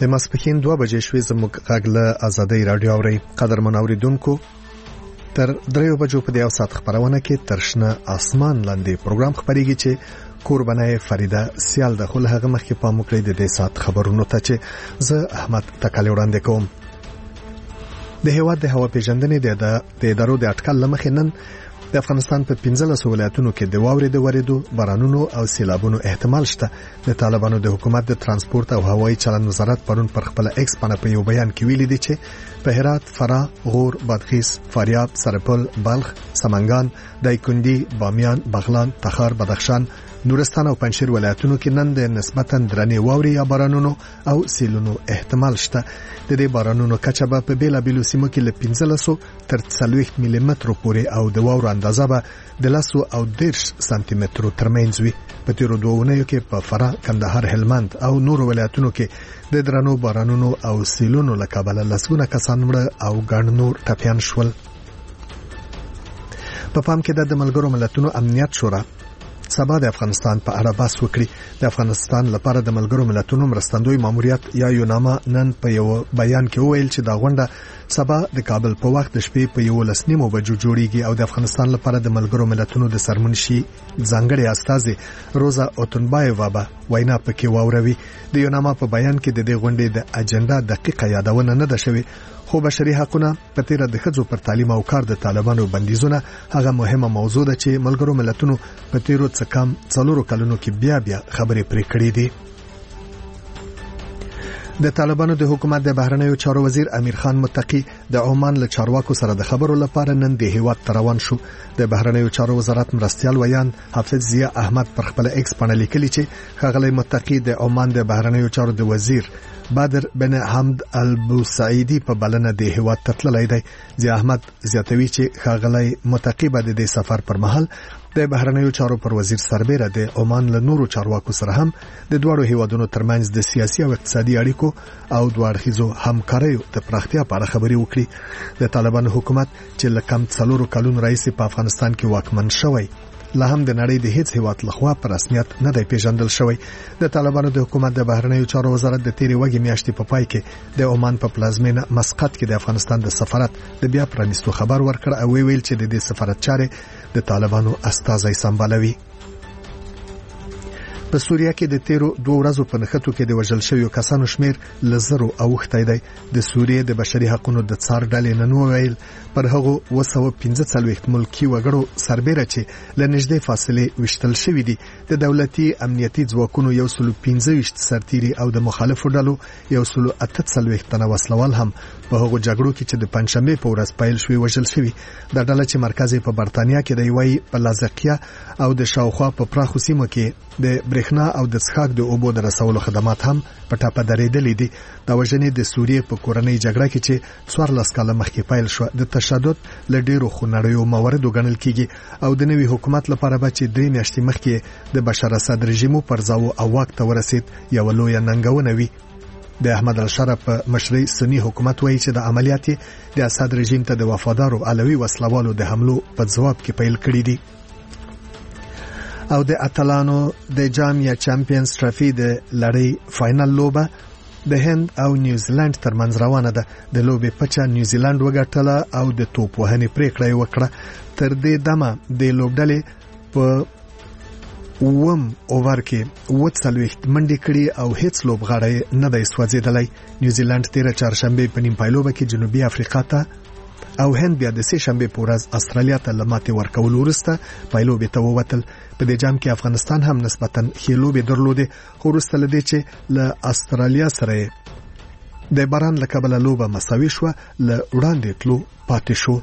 د ماسپښین 2 بجې شوې زموږ غږ له آزادۍ رادیو اوري. قدرمن اوریدونکو، تر 3 بجو په دې سات خبرونه کې ترشنه اسمان لاندې پروګرام خبريږي چې قربانای فریده سیال د خل هغه مخکې په موکړې د دې سات خبرونو ته چې زه احمد تکالی وړاندې کوم. د هیواد د هوا پیژندنې د ادارو د اټکل لمخې نن د افغانستان په 15 ولایتونو کې د واورې د وریدو، بارانونو او سیلابونو احتمال شته. د طالبانو د حکومت د ترانسپورت او هوایي چلند وزارت پرون پر خپل ایکس باندې په یو بیان کې ویلي دي چې په هرات، فراه، غور، بادغیس، فاریاب، سرپل، بلخ، سمنګان، دایکنډي، بامیان، بغلان، تخار، بدخشان، نورستان او پنځشیر ولایتونو کې نن د نسبتاً درنې واورې یا بارانونو او سیلونو احتمال شته. د دې بارانونو کچه به په بیلابیلو سیمو کې له 15 تر 40 ملي مترو پورې او د واورو اندازه به د 10 او 10 سانتي مترو ترمنځ وي. په تیرو 2 اونیو کې په فراه، کندهار، هلمند او نورو ولایتونو کې د درنو بارانونو او سیلونو له کبله لسګونه کسان مړه او ګڼ نور ټپيان شول. په پام کې د ملګرو ملتونو امنیت شورا سبا د افغانستان په اړه بحث وکړي. د افغانستان لپاره د ملګرو ملتونو مرستندوی ماموریت یا یوناما نن په یو بیان کې وویل چې دا غونډه سبا د کابل په وخت د شپې په 11:30 بجو جوړیږي او د افغانستان لپاره د ملګرو ملتونو د سرمنشي ځانګړي استازي روزا اوتنبایووا به وینا پکې واوروي. د یوناما په بیان کې د دې غونډې د اجنډا دقیقه یادونه نه ده شوې، خو بشري حقوقونه په تیر د ښځو پر تعلیم او کار د طالبانو بندیزونه هغه مهمه موضوع ده چې ملګرو ملتونو په تیرو څه کم 4 کلونو کې بیا خبرې پرې کړې دي. د طالبانو د حکومت د بهرنیو چارو وزیر امیر خان متقی د عمان له چارواکو سره د خبرو لپاره نن د هیواد روان شو. د بهرنیو چارو وزارت مرستيال ویان حافظ ضیا احمد پر خپل ایکس باندې لیکلي چې خغلی متقی د عمان د بهرنیو چارو د وزیر بدر بن حمد البوسعیدی په بلنه د هیواد تتللی دی. ضیا احمد زیاتوي چې خغلی متقی به د سفر پر مهال د بهرنیو چارو پر وزیر سربېره د عمان له نورو چارواکو سره هم د دوړو هیوادونو ترمنځ د سیاسي او اقتصادي اړیکو او دوړخیزو همکاریو د پراختیا په اړه خبرې وکړي. د طالبانو حکومت چې لکم 4 کلونو راځي په افغانستان کې واکمن شوی، لا هم د نړۍ د هیڅ هیواد لخوا په رسمیت نه دی پیژندل شوی. د طالبانو د حکومت د بهرنیو چارو وزارت د تیرې وګړي میاشتې په پای کې د عمان په پلازمینه مسقط کې د افغانستان د سفارت د بیا پرانیستو خبر ورکړ او ویل چې د دې سفارت چارې د طالبانو استازي سمبالوي. په سوریه کې د تیرو 2 ورځو په نښتو کې د وژل شویو کسانو شمیر لزرو اوښتی دی. د سوریې د بشري حقوقو د څار ډلې نن ویل پر هغه 245 ملکی وګړو سربېره چې لنږدې فاصله وشتل شوې دي د دولتي امنیتي ځواکونو 115 سرتیري او د مخالفو ډلو 148 تنه وسلوال هم په هغه جګړو کې چې د پنځشنبه په ورځ پیل شوې وژل شوی. د ډله چې مرکز په برتانیا کې دی وای په لازقیه او د شاوخوا په پراخو سیمو کې د برېښنا او د څښاک د اوبو د رسولو خدمات هم په ټاپه درېدلې دي. دا وژنې د سوریې په کورنۍ جګړه کې چې 14 کاله مخکې پیل شو د تشدد له ډیرو خونړیو مواردو ګڼل کیږي او د نوي حکومت لپاره به چې 3 میاشتې مخکې د بشار اسد رژیم پر ځاو او واک ته ورسید یو لوی ننګونه وی. د احمد الشرف مشري سنی حکومت وایي چې د عملیات د اسد رژیم ته د وفادارو علوي وسلوالو د حملو په ځواب کې پیل کړی دي. او د اتلانو د جام یا چمپیونز ټرافي د لړۍ فائنل لوبه د هند او نیوزیلند ترمنځ روانه ده. د لوبې پچا نیوزیلند وګټله او د توپ وهنې پریکړه وکړه. تر دې دمه د لوبډلې په اوور کې 40 منډې کړې او هیڅ لوبغاړی نه دی سوځېدلی. نیوزیلند 13 چهارشنبه په نیم پایلوبه کې جنوبي افریقا ته او هند بیا د سه شنبه په ورځ استرالیا ته لماتې ورکول وروسته پایلوبې ته ووتل. په دې جام کې افغانستان هم نسبتاً ښې لوبې درلودې، خو وروسته له دې چې له استرالیا سره د باران له کبله لوبه مساوي شوه، له وړاندې تلو پاتې شو.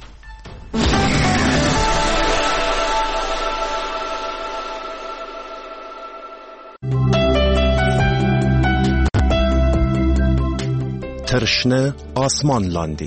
ترشنه آسمان لاندې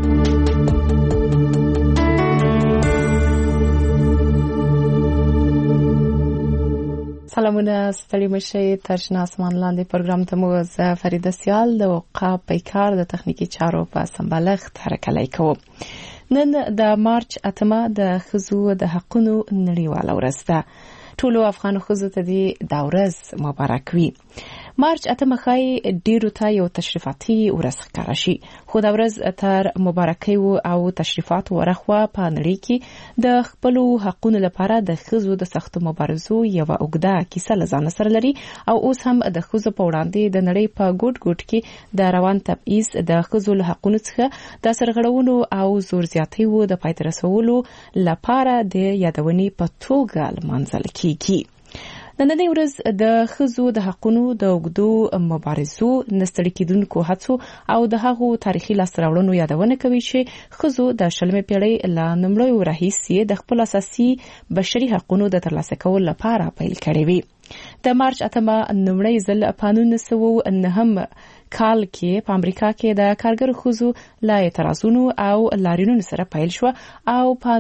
سلامونه، ستړي مشئ. ترشنه آسمان لاندې پروګرام ته مو زه فریده سیال د وقا پیکار د تخنیکی چارو په سمبالښت حرکت کوم. نن د مارچ 8 د ښځو د حقوقو نړیواله ورځ ده. ټولو افغان ښځو ته د ورځ مبارک وي. مارچ 8 خای ډیرو ته یو تشریفاتي ورځ ښکاره شي، خو دا ورځ تر مبارکۍ او تشریفات ورخوا په نړۍ کې د خپل حقونو لپاره د ښځو د سختو مبارزو یو اوږده کیسه لزان سره لري او اوس هم د ښځو په وړاندې د نړۍ په ګوټ کې د روان تبعیض د ښځو له حقونو څخه د سرغړونو او زور زیاتیو د پای ته رسولو لپاره د یادونې په توګه لمانځل کیږي. نننۍ ورځ د ښځو د حقونو د اوږدو مبارزو، نستړي کېدونکو هڅو او د هغو تاریخي لاسته راوړنو یادونه کوي چې ښځو د 20مې پیړۍ له لومړیو راهیسې د خپل اساسي بشري حقونو د ترلاسه کولو لپاره پیل کړی وي. د مارچ 8 لومړی ځل په 1909 کال کې په امریکا کې د کارګرو ښځو له اعتراضونو او لاریونونو سره پیل شو او په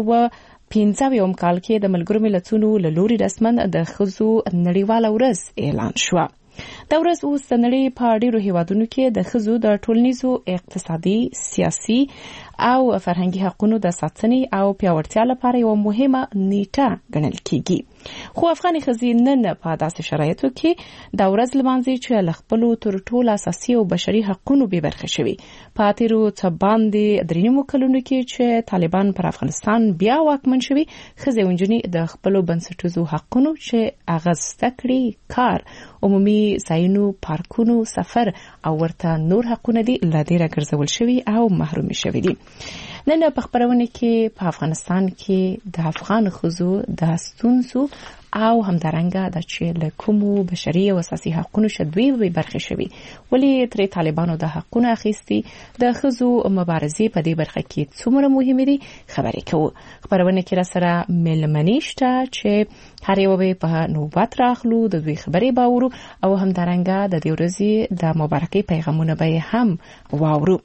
1915 کال کې د ملګرو ملتونو له لوري رسماً د ښځو نړیواله ورځ اعلان شو. دا ورځ اوس د نړۍ په ډیرو هیوادونو کې د ښځو د ټولنیزو، اقتصادي، سیاسي او فرهنګي حقونو د ساتنې او پیاوړتیا لپاره یو مهمه نیټه ګڼل کیږي. خو افغاني ښځې نن په داسې شرایطو کې دا ورځ لمانځي چې له خپلو تر ټولو اساسي او بشري حقونو بې برخې شوي. په تیرو څه باندې 3 کلونو کې چې طالبان پر افغانستان بیا واکمن شوي، ښځې او نجونې د خپلو بنسټیزو حقونو چې هغه زده کړې، کار، عمومي ځایونو، پارکونو، سفر او ورته نور حقونه دي له ډیره ګرځول شوي او محروم شوي دي. نن په خبرونه کې په افغانستان کې د افغان ښځو د ستونزو او همدارنګه د چې له کومو بشري او اساسي حقونو شدوي برخې شوي، ولې ترې طالبانو د حقونو اخیستي، د ښځو مبارزې په دې برخه کې څومره مهمې دي خبرې کوو. خبرونه کې را سره مېلمنې شته چې هر یو به په نوبت راخلو، د دوی خبرې باورو او همدارنګه د دې ورځې د مبارکۍ پیغامونه به هم واورو.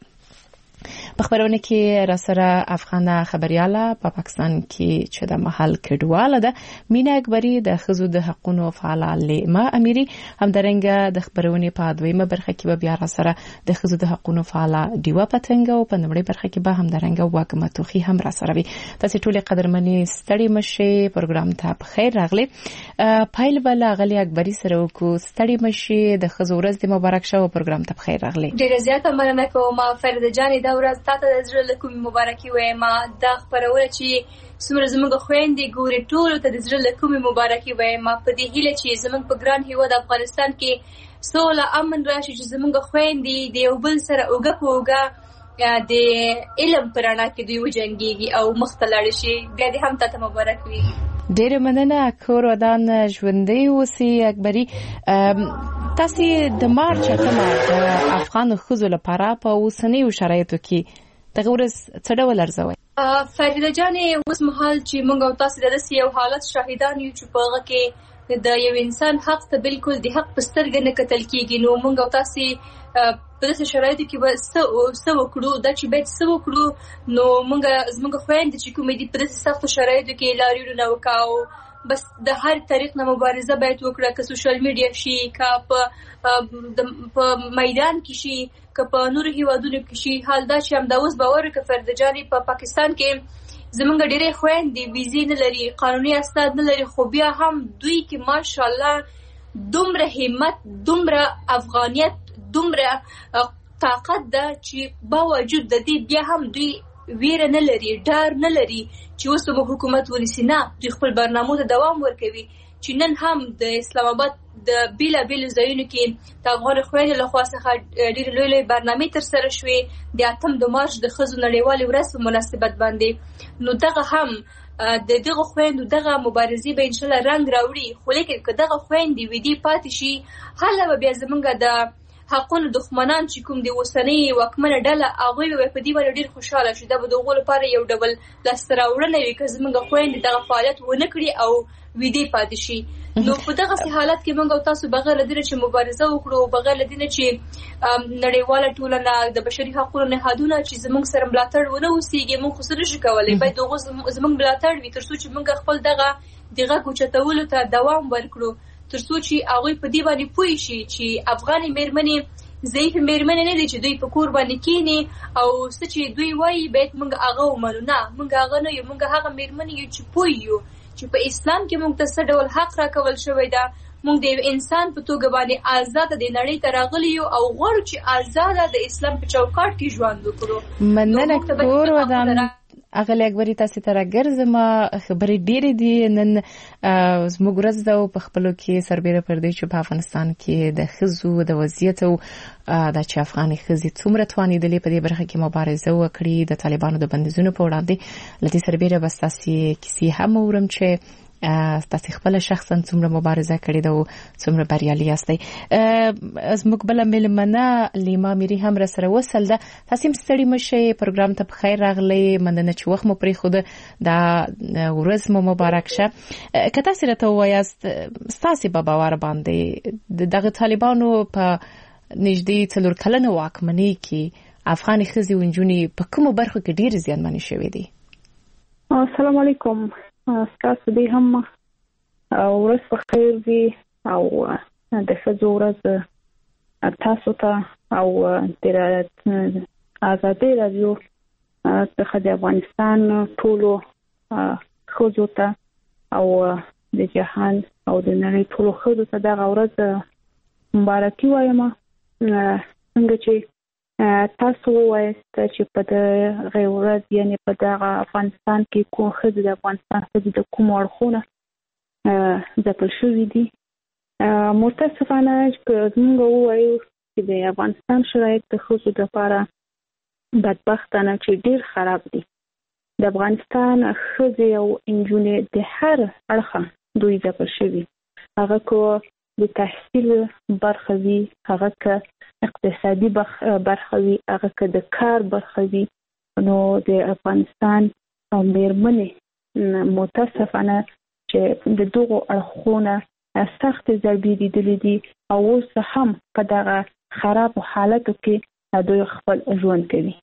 په خبرونه کې را سره افغانه خبرياله په پاکستان کې چې د محل کډواله ده مینا اکبری، د ښځو د حقونو فعاله لیما امیری، همدارنګه د خبرونه په دویمه برخه کې به بیا را سره د ښځو د حقونو فعاله دیوا پتنګ او په نومړي برخه کې به همدارنګه واګمه توخي هم را سره وي. تاسو ټول قدرمنې ستړي مشه پروګرام ته په خیر راغلي. پایل بل غلي اکبری سره کو ستړي مشه د ښځو ورځ د مبارک شو پروګرام ته په خیر راغلي. ډیره زیاته مننه کوم فرید جان، دا ورځ تاسو د زړه له کومې مبارکي وایم. دا خبرونه چې څومره زموږ خويندې ګوري ټول ته د زړه له کومې مبارکي وایم. په دې هیله چې زموږ په ګران هیواد افغانستان کې سوله امن راشي، چې زموږ خويندې د یو بل سره اوګه په اوګه د علم پرانا کې دوی وجنګيږي او مختلړ شي. بیا دې هم تاسو مبارک وي. ډېر مننه. کور ودان ژوندۍ اوسئ اکبری. تاسو د مارچ 8 د افغان ښځو لپاره په اوسنیو شرایطو کې دغه ورځ څه ډول ارزوئ؟ فریده جانې، اوس مهال چې موږ او تاسو د داسې یو حالت شاهدان یو چې په هغه کې د یو انسان حق ته بالکل د حق په سترګه نه کتل کېږي، نو موږ او تاسو په داسې شرایطو کې به څه وکړو، دا چې باید څه وکړو. نو زموږ خویندې چې کومې دي په داسې سختو شرایطو کې لاریونونه وکړو، بس د هر طریق نه مبارزه باید وکړه، که سوشل میډیا شي، که په میدان کې شي، که په نورو هیوادونو کې شي. حال دا چې همدا اوس باور وکړه فرده جانې، په پاکستان کې زمونږ ډېرې خویندې ویزې نه لري، قانوني اسناد نه لري، خو بیا هم دوی کې ماشاءالله دومره همت، دومره افغانیت، دومره طاقت ده چې باوجود د دې بیا هم دوی ویره نه لري، ډار نه لري چې اوس به حکومت ونیسي. نه، دوی خپل برنامو ته دوام ورکوي. چې نن هم د اسلام آباد د بیلابیلو ځایونو کې د افغان خویندو لخوا څخه ډېرې لویې برنامې ترسره شوې د 8 مارچ د ښځو نړیوالې ورځ په مناسبت باندې. نو دغه هم د دغه خویندو دغه مبارزې به انشاءالله رنګ راوړي. خو لیکن که دغه خویندې ویدي پاتې شي، هله به بیا زمونږ د حقونو دښمنان چې کوم د اوسنۍ واکمنه ډله هغوی به په دې باندې ډېر خوشحاله شي. دا به د هغو لپاره یو ډول لاسته راوړنه وي که زموږ خویندې دغه فعالیت ونه کړي او ویدې پاتې شي. نو په دغسې حالت کې موږ او تاسو بغیر له دې نه چې مبارزه وکړو، بغیر له دې نه چې نړیواله ټولنه د بشري حقونو نهادونه چې زموږ سره ملاتړ ونه اوسېږي، موږ خو څه نشو کولی. باید د هغو زموږ ملاتړ وي تر څو چې موږ خپل دغه د غږ اوچتولو ته دوام ورکړو، تر څو چې هغوی په دې باندې پوه شي چې افغاني مېرمنې ضعیف مېرمنې نه دي چې دوی په کور باندې کینی او څه چې دوی وایي باید موږ هغه ومنو. نه، موږ هغه نه یو، موږ هغه مېرمنې یو چې پوه یو چې په اسلام کې موږ ته څه ډول حق راکول شوی ده، موږ د انسان په توګه باندې آزاد د نړۍ ته راغلي یو او غواړو چې آزاد د اسلام په چوکاټ کې ژوند وکړو. مننه کور ودان اغلی اکبری تاسو ته راګرځم. خبرې ډېرې دي. نن زموږ ورځ ده او په خپلو کې سربېره پر دې چې په افغانستان کې د ښځو د وضعیت او د چې افغاني ښځې څومره توانېدلې په دې برخه کې مبارزه وکړي د طالبانو د بندیزونو په وړاندې. له دې سربېره به ستاسې کیسې هم اورم چې تاسو خپل شخصا څومره مبارزه کړې ده او څومره بریالي یاستئ. زموږ بل ملمنه لیما میری هم را سره وصل ده. تاسو هم ستړي مشه پروګرام ته بخیر راغلی. مننه چې وخت مو پرې خو دا ورځ مو مبارک شه. که تاسو راته وایاست تاسو په باور باندې دغه طالبانو په نږدې 4 کلنه واکمنۍ کې افغاني ښځې او نجونې په کومو برخو کې ډېر زیانمنې شوې دي؟ السلام علیکم. تاسو دې هم ورځ په خیر وي او د ښځو ورځ تاسو ته او د آزادۍ راډیو څخه د افغانستان ټولو ښځو ته او د جهان او د نړۍ ټولو ښځو ته دغه ورځ مبارکي وایم. څنګه چې تاسو وایست چې په دغه ورځ یعنی په دغه افغانستان کې کوم ښځې د افغانستان ښځې د کوم اړخونه ځپل شوي دي. متاسفانه چې موږ ووایو چې د افغانستان شرایط د ښځو لپاره بدبختانه چې ډېر خراب دي. د افغانستان ښځې او نجونې د هر اړخه دوی ځپل شوي، هغه کو د تحصیل برخه وي، هغه که اقتصادي برخه وي، هغه که د کار برخه وي. نو د افغانستان مېرمنې متاسفانه چې د دغو اړخونه سخت ضربې لیدلې دي او اوس هم په دغه خراب حالاتو کې دوی خپل ژوند کوي.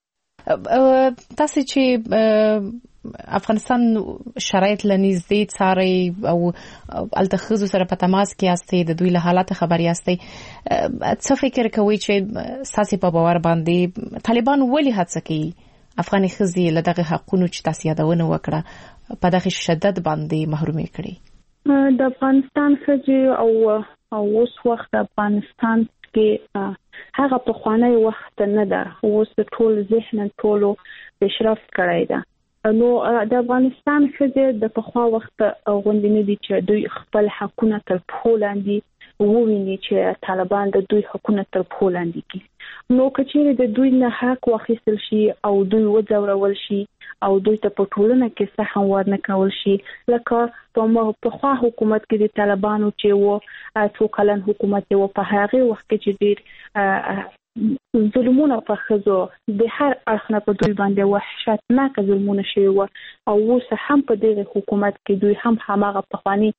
تاسو چې افغانستان شرایط لنیزدې څاري او التخذ سره په تماس کې یاستئ، د دوی له حالت خبر یاستئ، څه فکر کوي چې تاسو په باور باندې طالبان ولې هڅه کوي افغاني ښځې له دغه حقونو چې تاسو یادونه وکړه په دغه شدت باندې محرومې کړي؟ د افغانستان ښځې او اوس وخت افغانستان کې هغه په خوانی وخت نه ده. اوس ټول ذهن ټولو پیشرفت کړی ده. نو د افغانستان ښځې د پخوا وخت غوندې نه دي چې دوی خپل حقونه تر پښو لاندې وویني چې طالبان د دوی حقونه تر پښو لاندې کړي. نو که چیرې د دوی نه حق واخیستل شي او دوی وځورول شي او دوی ته په ټولنه کې سهم ورنه کول شي، لکه په پخوا حکومت کې د طالبانو چې و 2 کلن حکومت و، په هغه وخت کې چې ډېر ظلمونه په ښځو د هر اړخ نه په دوی باندې وحشتناک ظلمونه شوي و او اوس هم په دغه حکومت کې دوی هم هماغه پخواني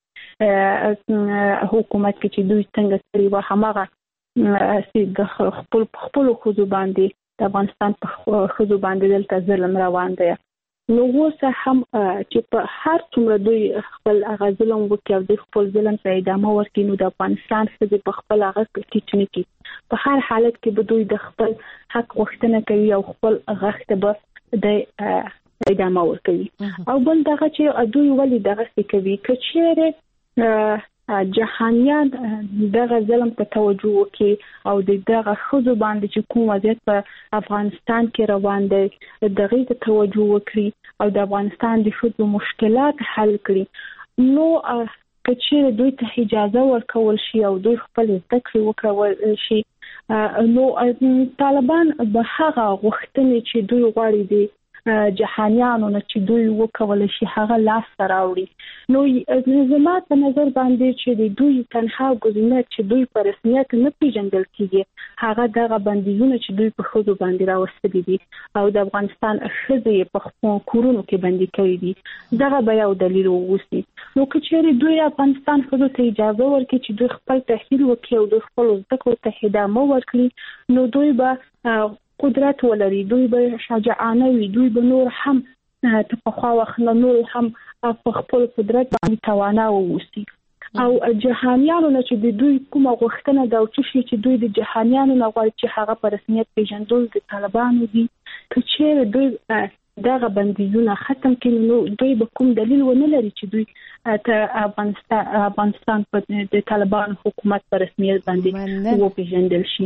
حکومت کې چې دوی څنګه کړی و هماغه د خپل ښځو باندې د افغانستان په ښځو باندې دلته ظلم روان دی. نو اوس هم چې په هر څومره دوی خپل هغه ظلم وکړي او دوی خپل ظلم ته ادامه ورکړي، نو د افغانستان ښځې په خپل هغه ټیټ نه کړي. په هر حالت کې به دوی د خپل حق غوښتنه کوي او خپل غږ ته به د ادامه ورکوي. او بل دغه چې دوی ولې دغه کوي، که چیرې جهانیان دغه ظلم ته توجه وکړي او دغه ښځو باندې چې کوم وضعیت په افغانستان کې روان دی دغه ته توجه وکړي او د افغانستان د ښځو مشکلات حل کړي، نو که چیرې دوی ته اجازه ورکول شي او دوی خپل زده کړې وکړول شي، نو طالبان به هغه غوښتنې چې دوی غواړي دي جهانیانو نه چې دوی وکول شي هغه لاس راوړي. نو زما په نظر باندې چې دوی تنها ګزینه چې دوی په رسمیت نه پیژندل کیږي هغه دغه بندیزونه چې دوی په ښځو باندې راوستلي دي او د افغانستان ښځې په کورونو کې بندي کړي دي، دغه به یو دلیل ووسی. نو که چیرې دوی افغانستان ښځو ته اجازه ورکړي چې دوی خپل تحصیل وکړي او دوی خپل زده کړو ته ادامه ورکړي، نو دوی به قدرت ولري، دوی به شجاعانه وي، دوی به نور هم په خوا وخت نور هم په خپل قدرت باندې توانا ووسی. او جهانیانو نه چې دوی کومه غوښتنه دا چې دوی د جهانیانو نه غواړي چې هغه په رسمیت پیژندل د طالبانو دي، که چیرې دوی دغه بندیزونه ختم کړي نو دوی به کوم دلیل ونه لري چې دوی افغانستان په د طالبان حکومت په رسمیت باندې وپیژندل شي.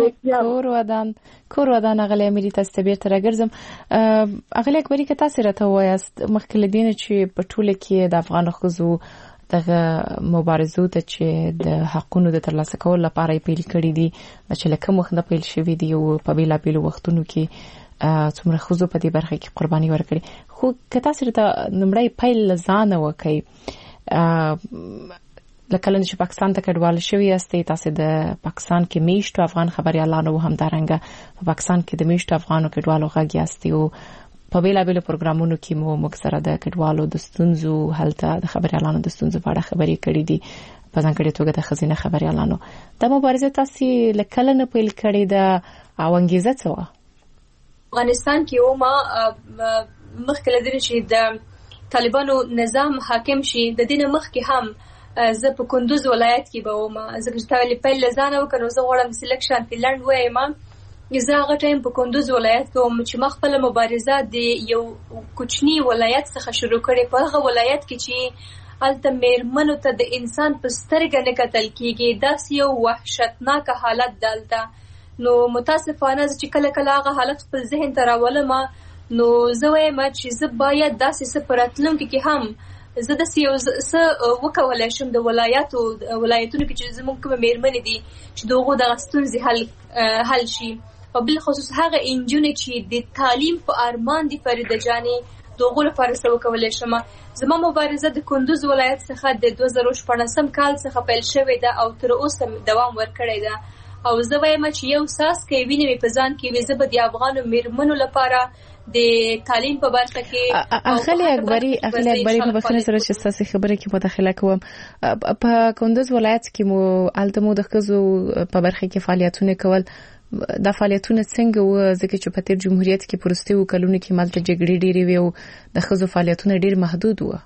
کور ودان غلې امیر تاسو بیرته راګرځم. اغلی اکبري که تاسو راته وایاست مخکې لدین چې په ټوله کې د افغان ښځو دغه مبارزو ته چې د حقونو د ترلاسه کولو لپاره پیل کړي دي چې لکه مخ نه پیل شوی دی او په بیلابیلو وختونو کې څومره ښځو په دې برخه کې قرباني ورکړي. خو که تاسو ته نمړی پیل لزانه وکي لکه لنډ چې پاکستان ته کډوال شوی استي تاسو د پاکستان کې میشتو افغان خبريالانو هم دارنګه په پاکستان کې د میشتو افغانو کډوالو غږی استي او په بیلابیلو پروګرامونو کې مو مکسره د کډوالو د ستونزو هلته د خبريالانو د ستونزو په اړه خبرې کړې دي په ځانګړي توګه د خزینه خبريالانو د مبارزې تاسو لکه نه پیل کړی د اوانګیزه څه افغانستان کې ما مخکې لدې چې د طالبانو نظام حاکم شي د دین مخکې هم زه په کندوز ولایت کې به ما زه چې پیل لزانه وکړم زه غواړم سلیکشن فنلند وایم زه هغه ټایم په کندوز ولایت کې چې مخفل مبارزه د یو کوچنی ولایت څخه شروع کړې په هغه ولایت کې چې الته میرمنو ته د انسان په سترګه نه کتل کېږي داس یو وحشتناک حالت دالته نو متاسفانه چې کله کله هغه حالت خپل ذهن ته راولم نو زه وایم چې زه باید داسې سپراتلم کې هم زه د یو څه وکولای شم د ولایتونو کې چې زموږ کوم میرمنې دي چې دغه د ستونزې حل شي او بل خصوص هغه انجونې چې د تعلیم په ارمان دي فریده جانې دغه لپاره څه وکولای شم. زما مبارزه د کندوز ولایت څخه د 2014 کال څخه پیل شوې ده او تر اوسه دوام ورکړی ده او زه وایم چې یو ساس کې وینې په ځان کې وي زه به د افغانو میرمنو لپاره د تعلیم په برخه کې اغلی اکبري په بخنه سره چې تاسو خبره کې مداخله کوم په کندوز ولایت کې مو التمو د خزو په برخه کې فعالیتونه کول د فعالیتونو څنګه و ځکه چې په تیر جمهوریت کې پرستی وکړونکو کې مالته جګړې ډېری وي او د خزو فعالیتونه ډېر محدود و.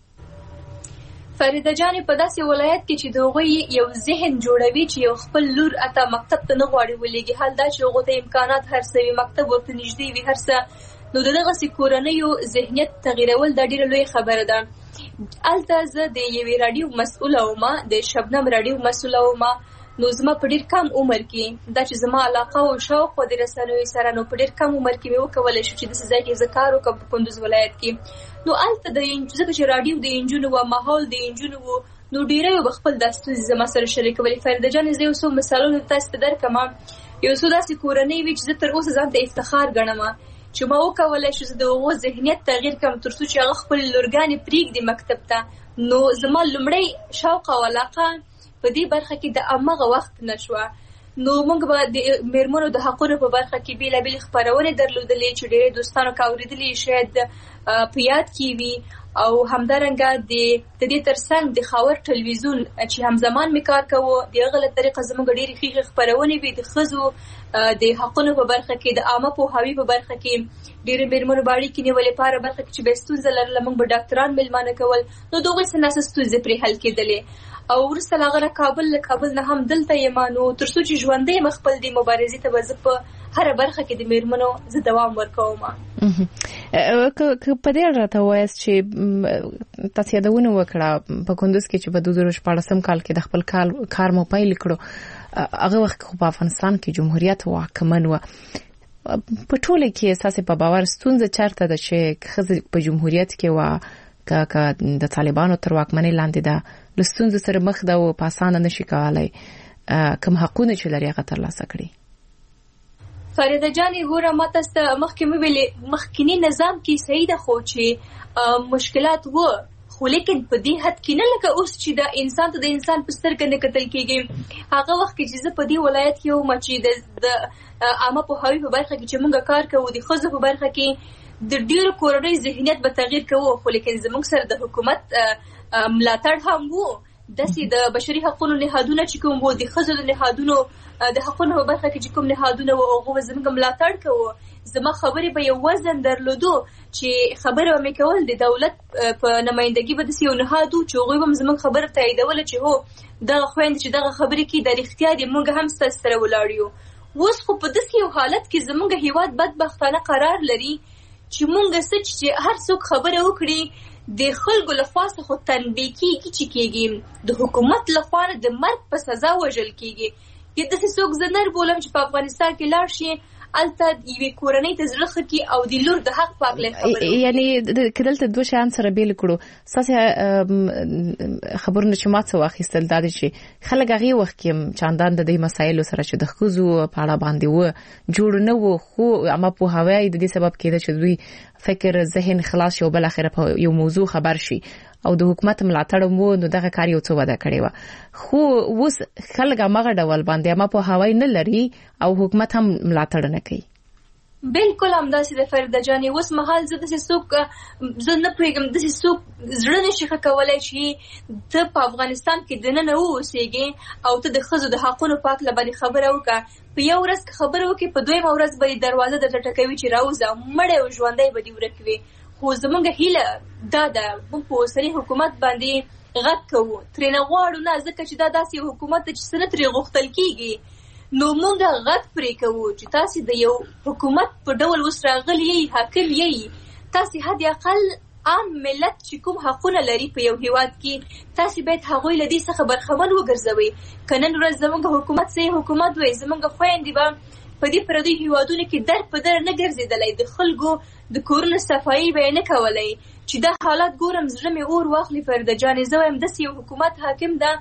فریده جان په داسې ولایت کې چې دوی یو ذهن جوړوي چې یو خپل لور اته مکتب ته نه غواړي ولېږي حال دا چې هغه ته امکانات هر څه مکتب ورته نږدې وي هر څه نو دغه سې کورنیو ذهنیت تغیرول د ډېر لوی خبره ده. الته زه د یوې رادیو مسؤله وم د شبنم رادیو مسؤله وم نو زما په ډېر کم عمر کې دا چې زما علاقه او شوق د رسنیو سره نو په ډېر کم عمر کې مې وکولای شو چې د ځای کې ذکر وکم په کندوز ولایت کې نو الته د چې رادیو د انجونو او ماحول د انجونو نو ډیره خپل داستو زما سره شریکولې فریده جان زه یو څو مثالونه تاسو ته درکم یو څو داسې کورنۍ وی چې تر اوسه ځان ته افتخار ګڼم چې ما وکولای شو د هغو ذهنیت تغییر کوم ترڅو چې هغه خپل لورګانې پریږدي مکتب ته نو زما لومړی شوق او علاقه په دې برخه کې د امغه وخت نشوه نو موږ به د میرمنو د حقونو په برخه کې بیلابیل خبرونه درلودلې چې ډېر دوستانو کاوریدلې شاید په یاد کې وي او همدارنګه د دې ترڅنګ د خاور ټلویزیون چې همزمان میکار کوو دغه له طریقه زموږ ډېری خېخ خبرونه وي د خزو د حقونو په برخه کې د عامه پوهاوی په برخه کې ډېر میرمنو باندې کې نیولې لپاره برخه کې چې بهستون زلر لمن به ډاکټران ملمانه کول نو دغه سناسستو زپری حل کېدلې او ورسته لاغره کابل نه هم دلته یمانو ترڅو چې ژوندې مخبل دی مبارزې ته وځپ هر برخه کې د میرمنو ز دوام ورکوم په دې راته وایي چې تاسو یادونه وکړه په کندوز کې چې په 2014 کال کې د خپل کار مو پیل کړو هغه وخت په افغانستان کې جمهوریت واکمن و په ټوله کې اساس په باور ستونزه چارته ده چې خزه په جمهوریت کې و که د طالبانو تر واکمنۍ لاندې ده لستونزه سره مخ ده او په اسانه نشي کولای کوم حقونه چې لري هغه ترلاسه کړي. فریده جان ګوره ماته مخکینی نظام کې صحیح ده خو چې مشکلات وو خو لیکن په دې حد کې نه لکه اوس چې د انسان ته د انسان په سترګه نه کتل کېږي هغه وخت کې چې زه په دې ولایت کې وم چې د عامه پوهاوی په برخه کې چې موږ کار کوو د ښځو په برخه کې د ډېرو کورنۍ ذهنیت به تغییر کوو خو لیکن زموږ سره د حکومت ملاتړ هم وو داسې د بشري حقوقو نهادونه چې کوم وو د ښځو د نهادونو د حقوقو په برخه کې چې کوم نهادونه وو هغه زموږ ملاتړ کوو زما خبرې به یو وزن درلودو چې خبره مې کول د دولت په نمائندګي به د یو نهادو چې هغه هم زموږ خبره تاییدول چې هو دغه خويند چې دغه خبرې کې د اړتیا دي موږ هم سره ولاړیو اوس خو په داسې یو حالت کې زموږ هیواد بدبختانه قرار لري چې مونږ چې هر څوک خبره وکړي د خلکو لخوا څخه تنبیه کیږي چې کیږي د حکومت لخوا د مرګ په سزا وژل کیږي. د دې څوک زنر بولم چې په افغانستان کې لاړ شي الته یوې کورنۍ ته زړه خکې او د لور د حق په اړه خبرې، یعنی کدلته دوه شیان سره بیل کړو. ساسه خبرونه چې ما څه واخیستل دا چې خلک هغه وخت کې چاندان د دې مسایلو سره چې د خزو په اړه باندې و جوړ نه و، خو اما په هواي د دې سبب کېده چې دوی فکر ذهن خلاص شو بل اخر په یو موضوع خبر شي او د حکومت ملاتړ مو نو دغه کار یو څه ودا کړی و. خو وس خلک هغه ډول باندې اما په هواي نه لري او حکومت هم ملاتړ نه کوي. بالکل همداسې د فرده جانې اوس مهال زه د څوک زه نه پوهېږم د څوک زړه نشي کولای چې ته په افغانستان کې دننه اوسېږې او ته د ښځو د حقونو په هکله باندې خبره وکړه. په یو ورځ که خبره وکړې په دویمه ورځ به دروازه درته ټکوي چې راوځه مړی او ژوندی به دې ورک وي. خو زمونږ هیله دا ده موږ په اوسني حکومت باندې غږ کوو، ترې نه غواړو نه، ځکه چې دا داسې یو حکومت ده چې څه نه ترې غوښتل کېږي. نو مونږ غږ پرې کوو چې تاسې د یو حکومت په ډول اوس راغلي یې حاکم یې، تاسې حد اقل عام ملت چې کوم حقونه لري په یو هیواد کې تاسې باید هغوی له دې څخه برخمن وګرځوئ. که نن ورځ زمونږ حکومت صحیح حکومت وي زمونږ خویندې به په دې پردیو هیوادونو کې در په در نه ګرځېدلی، د خلکو د کورونو صفایي به یې نه کولی. چې دا حالات ګورم زړه مې اور واخلي فرده جانې. زه وایم داسې یو حکومت حاکم ده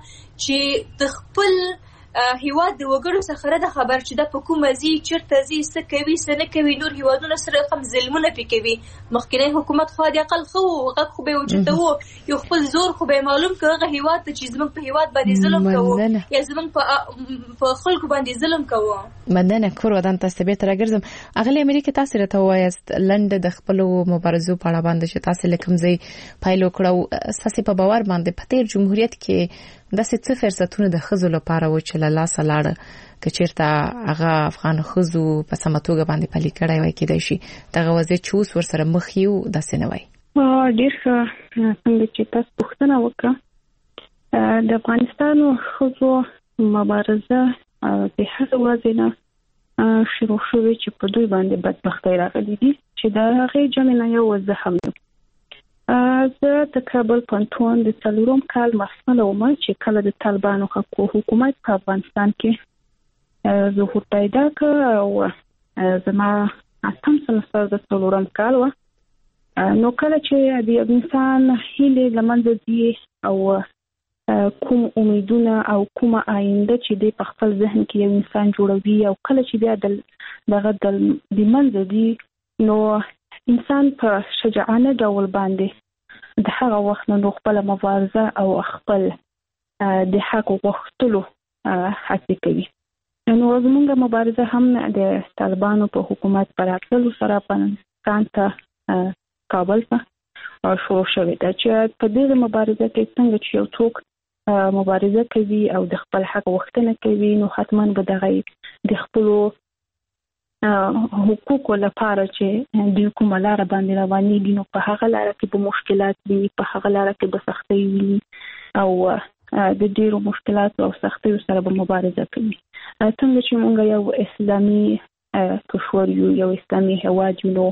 چې د خپل هیواد د وګړو څخه نه ده خبر چې دا په کومه ځي، چېرته ځي، څه کوي، څه نه کوي، نور هیوادونه سره کوم ظلمونه پرې کوي. مخکینی حکومت خو د اقل ښه و، غږ خو به یې اوچته و، یو خپل زور خو به یې معلوم که هغه هیواد ته چې زموږ په هیواد باندې ظلم کوو یا زموږ په خلکو باندې ظلم کوو. مننه. کور ودان تاسو به تر ګرځم. اغلی امریکا تاسو راته وایست لنډ د خپل مبارزو په اړه باندې چې تاسو لکم ځای پایلو کړو، تاسو په باور باندې په تیر جمهوریت کې داسې څه فرصتونه د خزو لپاره و چې له لاسه لاړه که چیرته هغه افغان خزو په سمه توګه باندې پلي کړی وای کېدای شي دغه وضعیت چې اوس ورسره مخ یو داسې نه وای. ډېر ښه څنګه چې تاسو پوښتنه وکړه د افغانستان خزو مبارزه د هغه ورځې نه شروع شوې چې په دوی باندې بدبختۍ راغلي دي چې د هغې جمع نه یو زه هم یم. زه د کابل پوهنتون د 4 کال محصله وم چې کله د طالبانو حکومت په افغانستان کې ظهور پیدا کړ او زما 8م سمستر د 4 کال و. نو کله چې د انسان هیله لمنځه ځي او کوم امیدونه او کوم آینده چې د خپل ذهن کې یو انسان جوړوي او کله چې بیا دغه د منځه ځي نو انسان په شجاعانه ډول باندې د هغه وخت نو خپل مبارزه او خپل د حق غوښتلو هڅه کوي. نو زموږ مبارزه هم د طالبانو په حکومت پر راتللو سره افغانستان ته کابل ته شروع شوې ده چې په دې مبارزه کې څنګه چې یو څوک مبارزه کوي او د خپل حق غوښتنه کوي نو حتما به دغه د خپل حقوقو لپاره چې د کومه لار باندې رواني دي نو په هغه لار کې به مشکلات وي، په هغه لار کې به سختۍ وي او د ډیرو مشکلات او سختۍ سره به مبارزه کوي. څنګه چې موږ یو اسلامي کشور یو اسلامي هیواد یو نو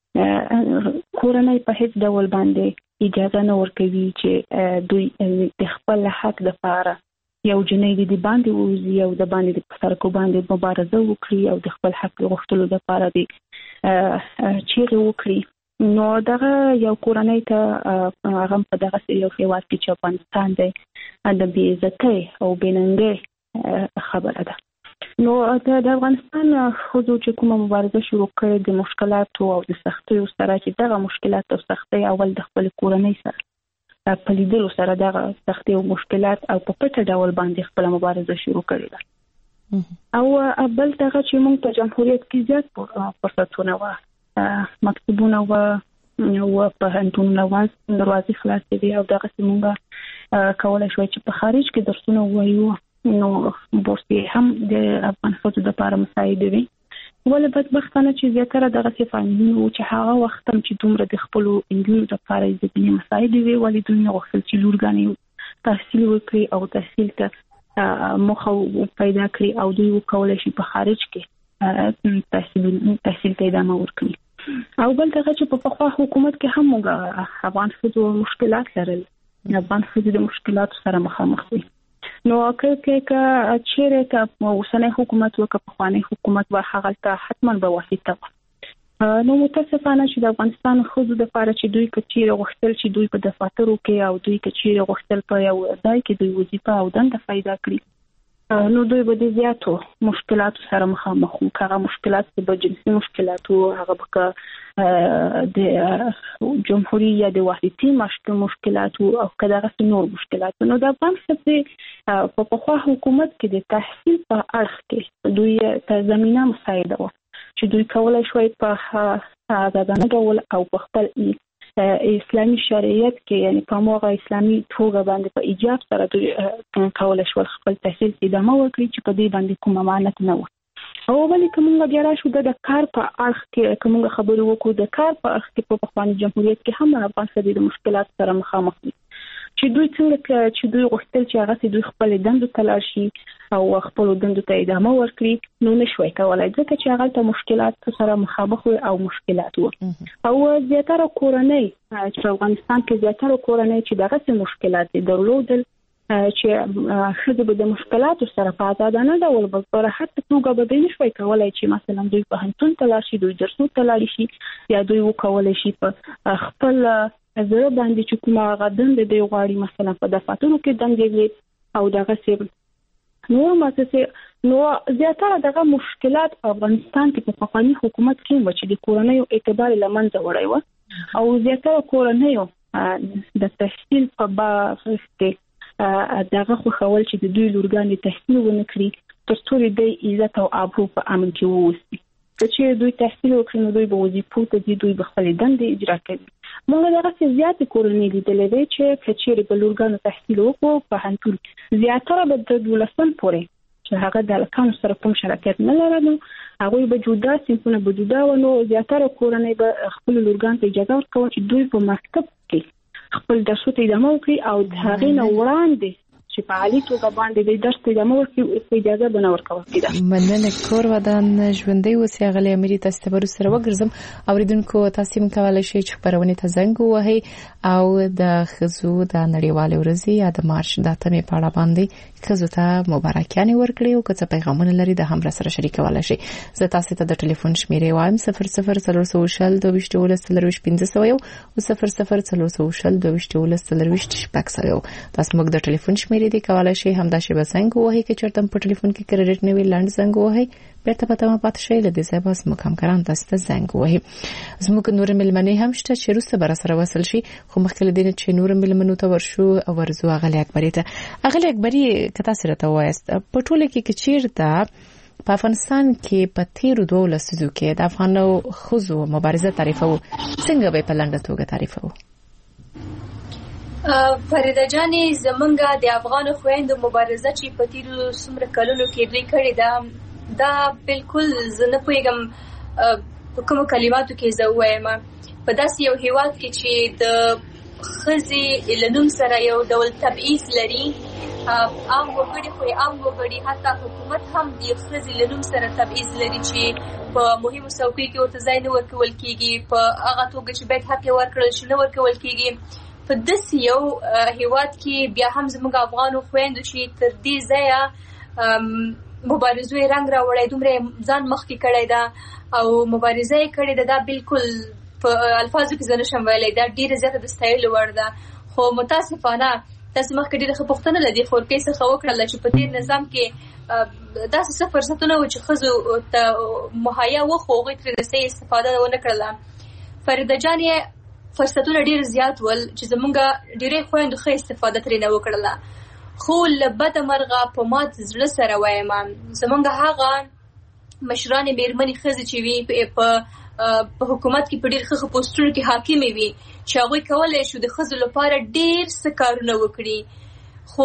کورنۍ په هیڅ ډول باندې اجازه نه ورکوي چې دوی د خپل حق لپاره یو جنۍ د باندې ووزي او د باندې په سرکو باندې مبارزه وکړي او د خپل حق غوښتلو لپاره د چیغې وکړي. نو دغه یو کورنۍ ته هغه په دغه یو هیواد کې چې افغانستان دی د بې عزتۍ او بې ننګۍ خبره ده. نو د افغانستان خزو چې کومه مبارزه شروع کړې د مشکلاتو او د سختیو سره چې دغه مشکلات او سختۍ اول د خپل کورنۍ سره په لیدلو سره دغه سختۍ او مشکلات او په پټه ډول باندې خپل مبارزه شروع کړې ده. او بل دغه چې موږ په جمهوریت کې زیات فرصتونه و مکتبونه و په هنتونونه و دروازې خلاصې دي او دغه موږ کولای شو چې په خارج کې درسونه وایو نو بورسي هم د افغان خلکو لپاره مساعده وي. ولې بدبختانه چې زیاتره دغه فامیلونو چې هغه وخت هم چې دومره د خپل انګلیسي لپاره د مساعده وي ولې دوی نه غوښتل چې لورګانې تحصیل وکړي او تحصیل ته مخه پیدا کړي او دوی وکولای شي په خارج کې تحصیل ته ادامه ورکړي. او بل دغه چې په پخوا حکومت کې هم افغان ښځو مشکلات لرل، افغان ښځې د مشکلاتو سره مخامخ دي. نو که چیرې ته اوسنی حکومت وکړي پخوانی حکومت به هغه ته حتما به واسطه نو متاسفانه چې د افغانستان ښځو د لپاره چې دوی کچېره غوښتل چې دوی په دفاترو کې او دوی کچېره غوښتل په یو ځای کې دوی وظیفه او دنده پیدا کړي، نو دوی به د زیاتو مشکلاتو سره مخامخ وو. هغه مشکلات به جنسي مشکلات وو، هغه به د جمهوریت یا د وحدتي مشکلات وو او کداغه نور مشکلات. نو د افغان ښځې په پخوا حکومت کې د تحصیل په اړه کې دوی ته زمينه مساعده وو چې دوی کولای شوی په آزادانه ډول او په خپل اسلامي شریعت کې یعنی په موغه اسلامي توګه باندې په ایجاب سره دوی کولای شول خپل تحصیل ادامه ورکړي چې په دې باندې کوم امانت نه و. او ولې کومه بیا راشو د کار په اړه کې کومه خبرو وکړو، د کار په اړه کې په پخوانی جمهوریت کې هم افغان ښځې د مشکلات سره مخامخ دي چې دوی څنګه چې دوی غوښتل چې هغه دوی خپل دندو تلل شي او خپل دندو ته ادامه ورکړي، نو نشوي کولای ځکه چې هغه ته مشکلات سره مخامخ وي او مشکلات وو. او زیاتره کورنۍ چې افغانستان کې زیاتره کورنۍ چې دغه مشکلات درلودل چې ښځې به د مشکلاتو سره په آزادانه ډول په راحت توګه به نشوي کولای چې مثلا دوی په هنتون تلل شي، دوی درسونه تلل شي یا دوی وکولای شي په خپل زه باندې چې کومه غدن د دی غواړي مثلا په دفاترو کې دندې وي او دغه څه نو ماسه نو زیاتره دغه مشکلات افغانستان کې په پخوانی حکومت کې و چې د کورنۍ اعتبار لمنځه وړي و او زیاتره کورنۍ د تحصیل په باب کې دغه خو خول چې د دوی لورګان تحصیل ونه کړی ترڅو د عزت او ابرو په امن کې ووسي. چې دوی تحصیل وکړي نو دوی به وظیفو ته دوی به خپل دندې اجرا کوي. موږ دغه زیات کورنۍ لیدلې وي چې کچېری په لورګانو تحصیل وکړو په هنتون زیاتره به د دولسم پورې چې هغه د لکانو سره کوم شراکت نه لري، هغه به جدا سیمونه به جدا ونو زیاتره کورنۍ به خپل لورګان ته اجازه ورکوي چې دوی په مکتب کې خپل درسونه ادامه وکړي او د هغې نه وړاندې چې په عالی توګه باندې د درس ادامه ورکړي اجازه به نه ورکول کېده. مننه کور ودان ژوندۍ اوسې غلې امری تاسو ته سره وګرځم اوریدونکو تاسو هم کولای شئ چې خبرونه ته زنګ ووهئ او د ښځو د نړیوالې ورځې یا د مارچ د 8 په اړه باندې ښځو ته مبارکیانې ورکړي او که څه پیغامونه لري د هم سره شریکولای شئ. زه تاسو ته د ټلیفون شمیرې وایم 0040221500 او 0040221500 تاسو موږ د ټلیفون شمیرې دی کولای شئ هم دا شی بسنګ وهي کې چرته په ټلیفون کې کریډټ نه وی لاند زنګ وهي بیرته پته ما پات شي لدې ځای بس مکم کران تاسو ته زنګ وهي. زموږ نور ملمنې هم شته چې روسته بر سره وصل شي خو مخکې دین چې نور ملمنو ته ورشو او ورزو اغلی اکبری ته اغلی اکبری کتا سره ته وایست په ټوله کې چیرته په افغانستان کې په تیرو 12 لسیزو کې د افغانو ښځو مبارزه تعریفو څنګه به په لنډه توګه تعریفو؟ فریده جانې زمونږه د افغانو خويندو مبارزه چې په تیرو څومره کلونو کې دوی کړې دا بالکل زه نه پوهیږم په کومو کلماتو کې زه وایم په داسې یو هیواد کې چې د ښځې لنوم سره یو ډول تبعیض لري، عام وګړي حتی حکومت هم د ښځې لنوم سره تبعیض لري چې په مهمو څوکیو کې ورته ځای نه ورکول کېږي، په هغه توګه چې باید حق ورکړل شي نه ورکول کېږي. په داسې یو هیواد کې بیا هم زموږ افغانو خويندو چې تر دې ځایه مبارزه رنګ راوړی دومره ځان مخکې کړی دا او مبارزه یې کړې ده، دا بالکل په الفاظو کې زه نشم ویلی، دا ډېره زیاته د ستایلو وړ ده. خو متاسفانه تاسو مخکې ډېره ښه پوښتنه له دې خورکۍ څخه وکړله چې په تېر نظام کې داسې څه فرصتونه وو چې ښځو ته مهیا وو خو هغوی ترې صحیح استفاده ونه کړله. فریده جانې فرصتونه ډېر زیات ول چې زمونږ ډېرې خويندو ښه استفاده ترې نه وکړله، خو له بده مرغه په مات زړه سره وایم زمونږ هغه مشرانې مېرمنې ښځې چې وي په حکومت کې په ډېر ښه پوسټونو کې حاکمې وي چې هغوی کولی شو د ښځو لپاره ډېر څه کارونه وکړي، خو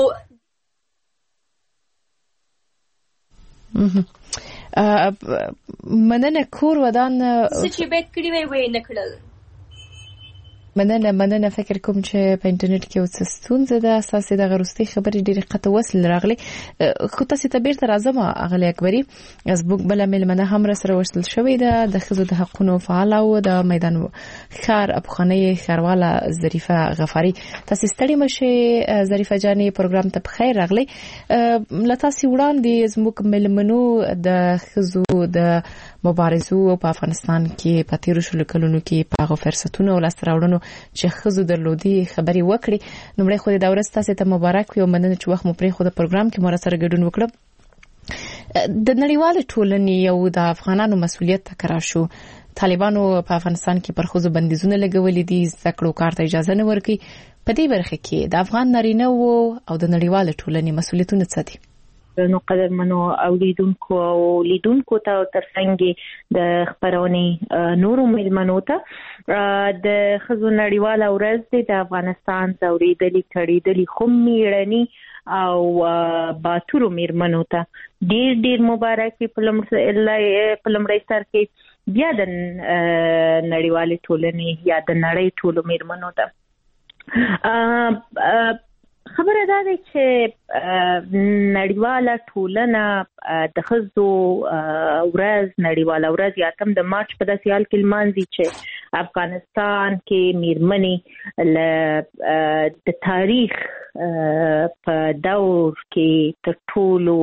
مننه کور ودان څه چې باید کړي وی نه کړل. مننه فکر کوم چې په انټرنیټ کې اوس ستونزه ده اساسي د غروستي خبرې ډېری قطه وصل راغلي خو تاسو ته بیرته راځم اغلی اکبري فیسبوک بل ملمنه هم را سره وصل شوې ده د خزو د حقونو فعال او د میدان خار افغاني خرواله ظریفه غفاری تاسو ستړي مشه ظریفه جاني پروګرام ته بخیر راغلي لتاسو وړاندې زموږ ملمنو د خزو د مبارزو په افغانستان کې په تیر شلو کلونو کې په فرصتونو او لاستراوړنو چې خزو درلودي خبري وکړي نومړی خو د ورځ تاسو ته مبارک وي او مننه چې وخت مو پرې خو د پروګرام کې مور سره ګډون وکړم د نړیوال ټولنې او د افغانانو مسولیت تکرار شو طالبانو په افغانستان کې پر خزو بندیزونه لګولې دي زکړو کار ته اجازه نه ورکړي په دې برخه کې د افغان نارینه او د نړیوال ټولنې مسولیتونه څه دي نو قدرمنو اولیدونکو او لیدونکو ته ترڅنګ د خبرونې نورو ملمنو ته د خزو نړیواله ورځ د افغانستان زوریدلي کړيدلي خو میړني او باتورو میرمنو ته ډیر مبارک په لمړی سر کې بیا د نړیوالې ټولنې یا د نړۍ ټولو میرمنو ته خبره ده چې نړیواله ټولنه د خزو ورځ نړیواله ورځ یا تم د مارچ په داسې حال کې لمانځي چې افغانستان کې میرمنې د تاریخ په دور کې تر ټولو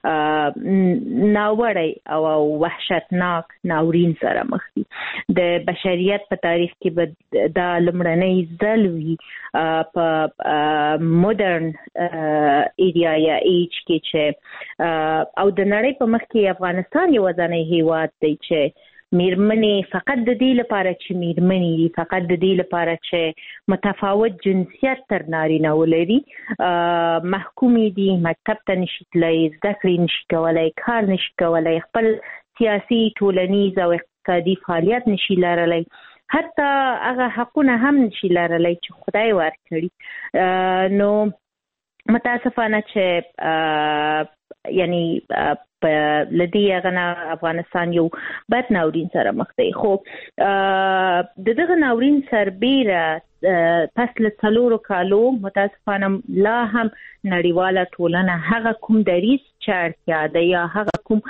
ناوړی او وحشتناک ناورین سره مخ دي د بشریت په تاریخ کې دا لمړنۍ ځل وی په مدرن ایریا یا ایج کې چې او د نړۍ په مخ کې افغانستان یو ځاني هیواد دی چې میرمنې فقط د دې لپاره چې میرمنې فقط د دې لپاره چې متفاوت جنسیت تر نارینه ولري محکومې دي مکتب ته نشي تللی زده کړې نشي کولای کار نشي کولای خپل سیاسي ټولنیز او اقتصادي فعالیت نشي لرلی حتی هغه حقونه هم نشي لرلی چې خدای ورکړي نو متاسفانه چې یعنی په لدی غنا افغانستان یو بد ناورین سره مخ دی خو دغه ناورین سربېره پس له څلورو کالو متاسفانه لا هم نړیواله ټولنه هغه کوم دریځ چې اړتیا ده یا هغه کوم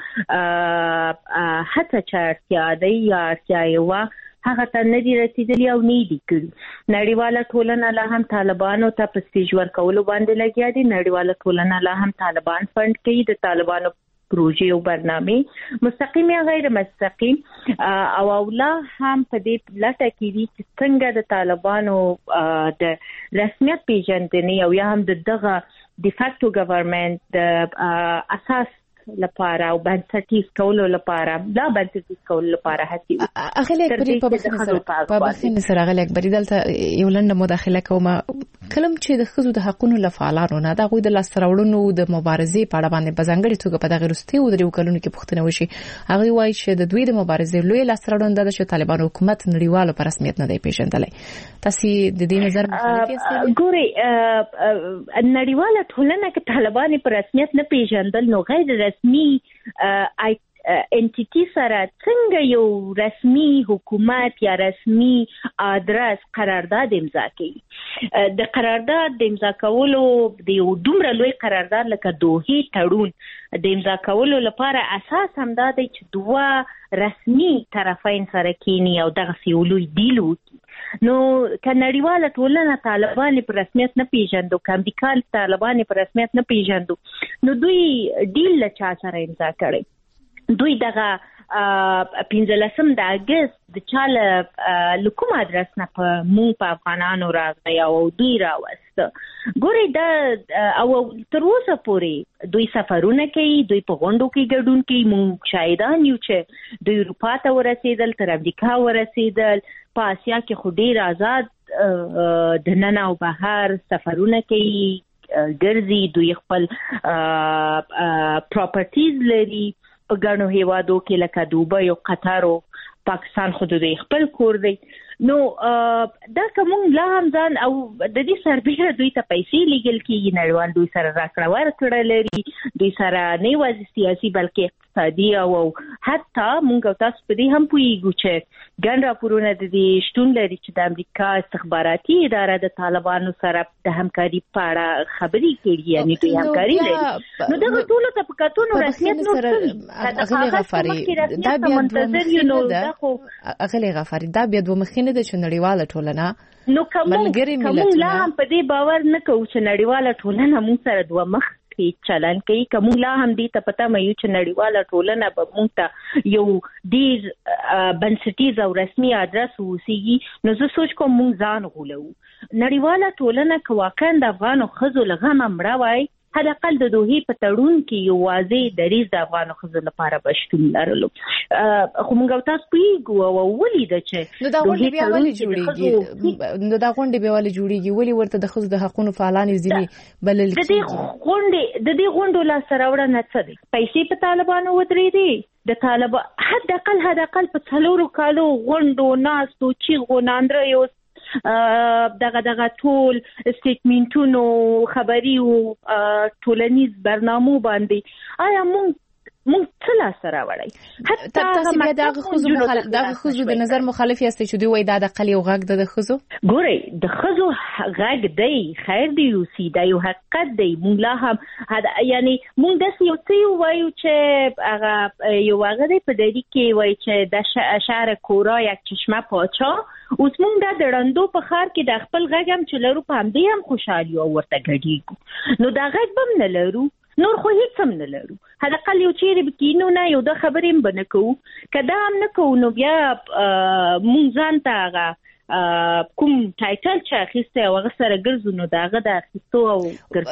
هڅه چې اړتیا ده یا اړتیا یې هغه ته نه دي رسیدلی او نه دي کړي نړیواله ټولنه لا هم طالبانو ته پرستیج ورکولو باندې لګیا دي نړیواله ټولنه لا هم طالبان فند کوي د طالبانو پروژې او برنامې مستقیم یا غیر مستقیم او لا هم په دې لټه کې دي چې څنګه د طالبانو د رسمیت پیژندنې او یا هم دغه ډیفاکټو ګورنمنت د اساس لپاره او بنسټیز کولو لپاره دا بنسټیز کولو لپاره هڅه اغلی اکبري په بخښنه سره اغلی اکبري دلته یو لنډه مداخله کوم کلم چې د خزو د حقونو لفعالانو نه د غوي د لاستراوړنو د مبارزې په اړه باندې بزنګړي توګه په دغه رستي او د کلونو کې پوښتنه وشي هغه وایي چې د دوی د مبارزې لوی لاستراوړنه ده چې طالبان حکومت نړیوالو په رسمیت نه دی پیژندلی تاسو د دې نظر مخالف یاست ګوري نړیواله ټولنه کې طالبان په رسمیت نه پیژندل نو غیر رسمي انټیټي سره څنګه یو رسمي حکومت یا رسمي ادرس قرارداد امضا کوي د قرارداد د امضا کولو د یو دومره لوی قرارداد لکه دوحې تړون د امضا کولو لپاره اساس هم دا دی چې دوه رسمي طرفین سره کینی او دغه یو لوی ډیل وکړي نو کنړیواله ټولنه طالبان په رسمیت نه پیژندو کمبیکال طالبان په رسمیت نه پیژندو نو دوی ډیل له چا سره امضا کړي دوی دغه 15 د اگست د چاله لکوم ادرس نه په مون په افغانانو راغی او دوی راوست ګوري دا او تر اوسه پورې دوی سفرونه کوي دوی په غونډو کې ګډون کوي مونږ شاهدان یو چې دوی اروپا ته ورسېدل تر امریکا ورسېدل په اسیا کې خو ډیر آزاد د نن او بهر سفرونه کوي ګرځي دوی خپل پراپرټیز لري په ګڼو هیوادو کې لکه دوبۍ او قطر او پاکستان خو دوی خپل کور دی نو دا کوم لا هم ځان او د دې سربېره دوی ته پیسې لیږل کیږي، نړیوال دوی سره راکړه ورکړه لري، دوی سره نه یوازې سیاسي بلکې اقتصادي او حتی موږ تاسو په دې هم پوهیږو چې ګڼ راپورونه د دې شتون لري چې د امریکا استخباراتي اداره د طالبانو سره د همکاري په اړه خبرې کړي، یعنی دوی همکاري لري. نو دغه ټولو ته په کتونو رسمیت نور اغلی غفاری دا بیا اغلی غفاری دا بیا دوه مخینه د نړیواله ټولنه نو کوم لا هم په دې باور نه کوو چې نړیواله ټولنه موږ سره دوه مخ چلن کوي. کوم لا هم دې ته پته مې چې نړیواله ټولنه به موږ ته یو ډیر بنسټیز او رسمي ادرس ووسیږي، نو زه سوچ کوم موږ ځان غولو. نړیواله ټولنه که واقعا د افغانو ښځو لغمه مړه وای، حداقل د دوی په تړون کې یو واضح دریځ د افغانو ښځو لپاره بشتون لرلو. خو موږ تاسو پیګو او ولید چې نو دا غونډه بیا ولې جوړیږي ولې ورته د ښځو د حقوقو فعالان ځینی بلل کیږي. د دې غونډو لا سره وړاندې څه دي؟ پیسې په طالبانو ودرې دي، د طالبان حداقل په 4 کالو غونډو ناستو چیغو ناندره دغه ټول سټیټمنټونو خبري او ټولنیز برنامو باندې آیا مونږ څه لا سره وړي؟ حتی تاسو بیا دغه خزو د نظر مخالف یاست چې دوی وای دا د قلی او غږ د خزو ګوري د خزو غږ دی خیر دی او سی دا یو حقیقت دی. مونږ لا هم یعنی مونږ د یو څه وایو چې هغه یو هغه دی په دې کې وای چې د شهر کورا یک چشمه پاچا اوس مونږ د ډرندو په خار کې د خپل غږ هم چلرو په همدې هم خوشحالي او ورته غږیږو، نو دا غږ بم نه لرو، نور خو هیڅ هم نه لرو. حداقل یو چیرې بکینو نه یو د خبرې هم بنه کوو، کدا هم نه کوو نو بیا مونږ ځان ته هغه کوم ټایټل چې اخیسته او هغه سره ګرځو، نو داغه د اخیستو او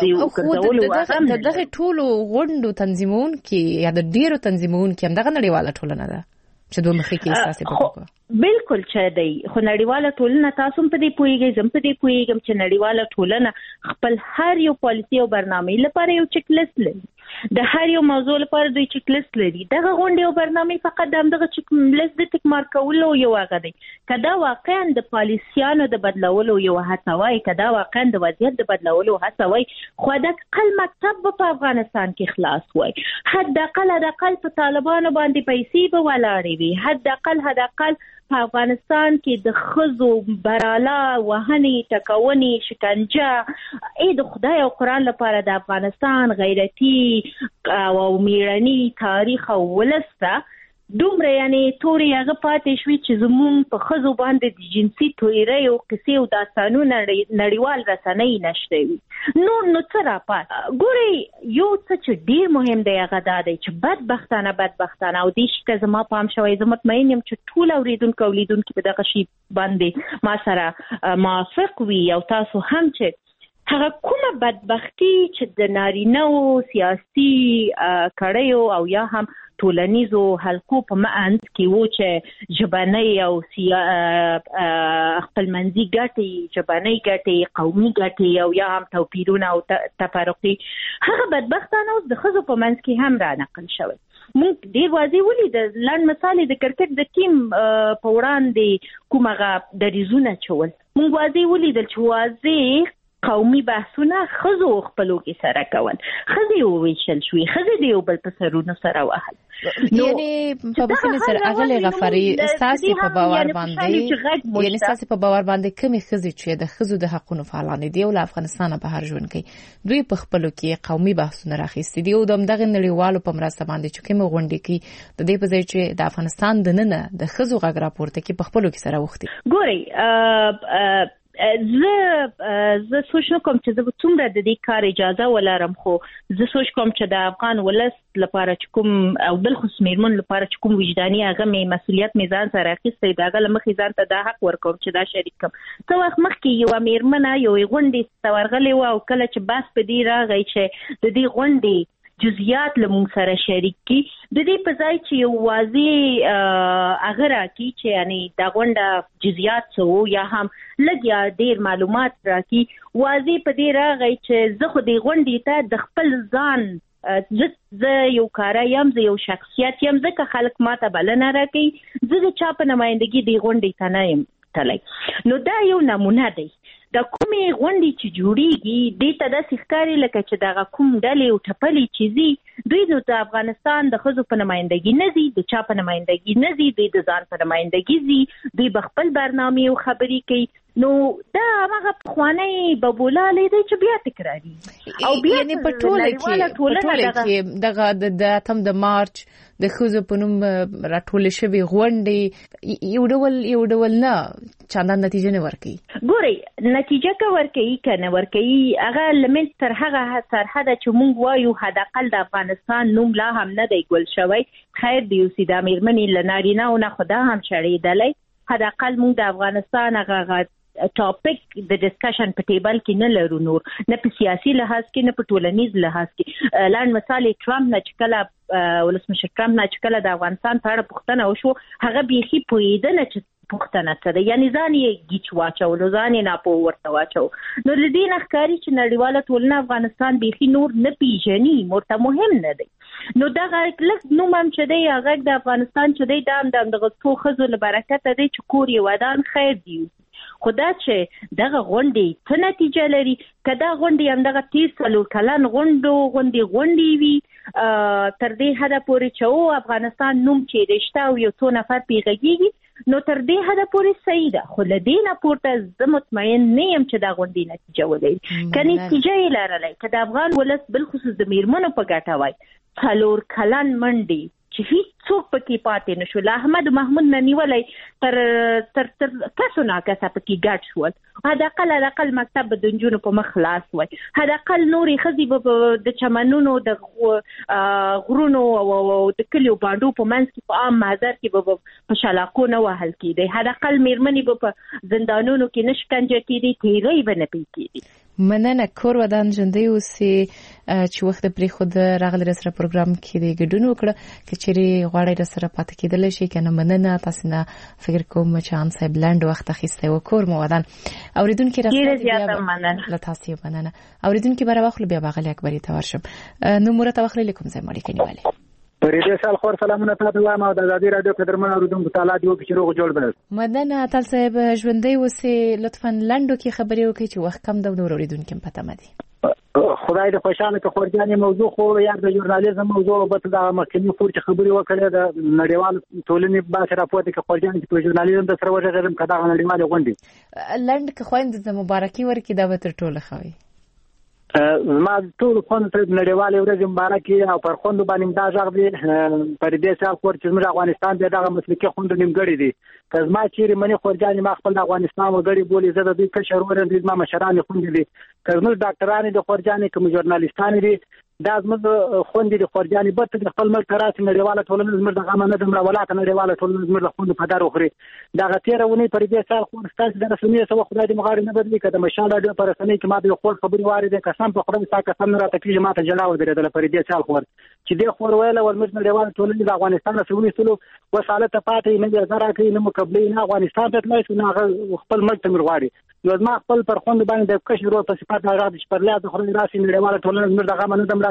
ګرځولو دغه ټولو غونډو تنظیمون کې یا د ډیرو تنظیمون کې هم دغه نړیواله ټولنه ده چې دوه مخې کې احساس وکړو. بالکل چې دی، خو نړیواله ټولنه تاسو په دې پوهیږئ، زم په دې پوهیږم چې نړیواله ټولنه خپل هر یو پالیسي او برنامه لپاره یو چک لیست لري، د هر یو موضوع لپاره دوی چک لیست لري. دغه غونډې او برنامه فقط دغه چک لیست د ټیک مارک کولو یو هغه دی. کدا واقعا د پالیسیانو د بدلولو یو هڅه وای، کدا واقعا د وضعیت د بدلولو هڅه وای، خو د خپل مکتب په افغانستان کې خلاص وای، حداقل په طالبانو باندې پیسې به ولاړې وي، حداقل په افغانستان کې د خزو براله وهنې ټکونې شکنجه د خدای او قرآن لپاره د افغانستان غیرتي او میړني تاریخ او ولسته دومره یعنی تورې هغه پاتې شوي چې زموږ په خزو باندې د جنسي تویرۍ او قصې او داستانونه نړیوال رسنۍ نشته وي. نو څه راپات ګورئ، یو څه چې ډیر مهم دی هغه دا دی چې بدبختانه او دې شي ته زما پام شوی، زه مطمئن یم چې ټول اوریدونکو په دغه شي باندې ما سره موافق وي او تاسو هم چې هغه کومه بدبختی چې د نارینه‌و سیاسي کړیو او یا هم ټولنیزو حلقو په منځ کې وو چې ژبنۍ او خپلمنځي ګټې قومي ګټې او یا هم توپیرونه او تفرقې، هغه بدبختانه اوس د ښځو په منځ کې هم را نقل شوی. مونږ ډیر واضح ولید، لنډ مثال د کرکټ د ټیم په وړاندې کومه دریزونه چول، مونږ واضح ولیدل چې واضح قومي بحثونه خزو خپلو کې سره کول، خزي وویشل شوي، خزي د یو بل په سرونو سره وهل. یعنی په بخښنې سره اغلی غفاري ستاسو په باور باندې کومې خزي چې د خزو د حقوقو فعالان دي او افغانستان په هر ژوند کې دوی په خپلو کې قومي بحثونه راخېستي دي او دغه نړیوالو په مرسته باندې چې کومه غونډه کې د دې په ځای چې د افغانستان د نن د خزو غږ راپورته کې په خپلو کې سره وختي. ګورئ زه سوچ کوم چې زه څومره د دې کار اجازه ولرم، خو زه سوچ کوم چې د افغان ولس لپاره چې کوم او بالخصوص میرمن لپاره چې کوم وجداني هغه مسؤلیت میزان سره اخیستی دا غل مخې ځان ته دا حق ورکوم چې دا شریک کوم. څو وخت مخکې یو میرمن یو غونډې تورغلې و او کله چې بس په دې راغی چې د دې غونډې جزئیات لمون سره شریک کی، د دې په ځای چې یو واضح هغه راکړي چې یعنی دا غونډه جزئیات څه یا هم لږ یا ډیر معلومات راکړي، واضح په دې راغی چې زه خو دې غونډې ته د خپل ځان زه یو کاره یم، زه یو شخصیت یم، ځکه خلک ماته بلنه راکړي، زه د چا په نمایندګي دې غونډې ته نه یم. تلای. نو دا یو نمونه دی د کومې غونډې چې جوړیږي د ته د ښکاری لکه چې دغه کوم ډلې او ټپلې چې دوی نو د افغانستان د خزو په نمائندګي نه دي، د چا په نمائندګي نه دي، دوی د ځان په نمائندګي دي، دوی بخپل برنامه او خبري کوي. نو دا هغه خوانی ببولاله دی چې بیا تکراری او بیا یعنی په ټوله کې دغه د اتم د مارچ د خزو په نوم راټول شوی غونډې یو ډول نه چاندان نتیجه نه ورکړي. ګوري نتیجه کا ورکړي کنه ورکړي هغه لمن تر هغه سرحده چې مونږ وایو حداقل د افغانستان نوم لا هم نه دی ګل شوی. خیر دی اوسې د میرمنې لنارینه او نه خدا هم شړېدلی. حداقل مونږ د افغانستان هغه ټاپک د ډسکشن په ټیبل کې نه لرو، نور نه په سیاسي لحاظ کې نه په ټولنیز لحاظ کې. لاند مثال ټرمپ نه چې کله ولسمشر ټرمپ نه چې کله د افغانستان په اړه پوښتنه وشو هغه بیخي پوهېده چې پوښتنه څه ده، یعنی ځان یې گیچ واچولو، ځان یې ناپوه ورته واچو. نو له دې نه ښکاري چې نړیواله ټولنه افغانستان بیخي نور نه پیژني، ورته مهم نه دی. نو دغه لږ نوم هم چې دی هغه د افغانستان چې دی دا دغه څو ښځو له برکته دی چې کور یې ودان خیر دی. خو دا چې دغه غونډې څه نتیجه لري، که دا غونډې همدغه 30 کلن غونډې وي تر دې حده پورې چې افغانستان نوم چې رشته او یو څو نفر پې غږېږي نو تر دې حده پورې صحیح ده. خو له دې نه پورته زه مطمئن نه یم چې دا غونډې نتیجه ولري. که نتیجه یې لرلی، که د افغان ولس بالخصوص د میرمنو په ګټه وای 4 کلن منډې چې هیڅوک پکې پاتې نشو، له احمد محمود نه نیولای تر کسو ناکسه پکې ګډ شول. حداقل مکتب د نجونو په مخ خلاص وای، حداقل نورې ښځې د چمنونو د غرونو او د کلیو باندو په منځ کې په عام محضر کې په شلاقو نه وهل کېدی، حداقل میرمنې به په زندانونو کې نه شکنجه کېدی، تیری به نه پې کېدی. مننه. کور ودان ژوندی اوسې چې وخت پرې خود راغلی را سره پروګرام کې د ګډون وکړه که چیرې غواړئ را سره پاتې کېدلی شي که نه. مننه. تاسو نه فکر کوم چې ان صاحب لنډ وخت اخیستی و. کور مو ودان اوریدونکي را سره بیا له تاسو مننه. اوریدونکي به راوخلو بیا به غلی اکبري ته ورشم. نومره ته واخلئ له کوم ځای مو اړیکه نیولې؟ پرېدې سال خور سلامونه تاسو وایم او د ازادي رادیو قدرمن اوریدونکو ته الله دې وکړي چې روغ جوړ بل. مننه. تل صاحب ژوندۍ اوسې، لطفا لنډو کې خبرې وکړئ چې وخت کم د اوریدونکو په تمه دي. خدای دې خوشاله کړي. خورجانې موضوع خو یاد د ژورنالیزم موضوع او په د مخکنی فور چې خبرې وکړې د نړیوال ټولنې باسي راپورته کې خورجانې په ژورنالیزم د سره وژغېدم کدا نړیوال غونډې لنډ که خويند د مبارکي ورکې دا به تر ټوله خوي. ما ټول خوند تر نړیوالې ورځې مبارکي او پر خوند باندې دا ځاغ دي پر دې ځل خور چې موږ افغانستان دغه مسلکي خوند نیمګړی دي. که ما چیرې منی خورجانې ما خپل افغانستان وګړي بولي زه د دې کشر ورن دي ما مشران خوند دي، که موږ ډاکټران دي خورجانې کوم ژورنالیستان دي دا زموږ خوند دي خورجانې به د خپل ملک راځي نړیواله ټولنه زموږ د غمه نه دمره ولاته نړیواله ټولنه زموږ د خوند په دار وخوري. دا غتیرونه پر دې ځل خور ستاسو د رسمي سو خدای دې مغاری نه بدلی کده مشاله د پر رسمي کې ما د خپل خبري وارد قسم په خورم ساکه سم راته کیږي ما ته جلا ودرېدل پر دې ځل خور چې دې خور ویل ول موږ نړیواله ټولنه د افغانستان سره ونیسلو وساله پاتې نه زرا کوي نه مقابله نه افغانستان ته تلای شو نه خپل ملک ته مرغاري. نو ما خپل پر خوند باندې د کشر او په صفات هغه د شپرلیا د خوري راسي نړیواله ټولنه زموږ د غمه نه دمره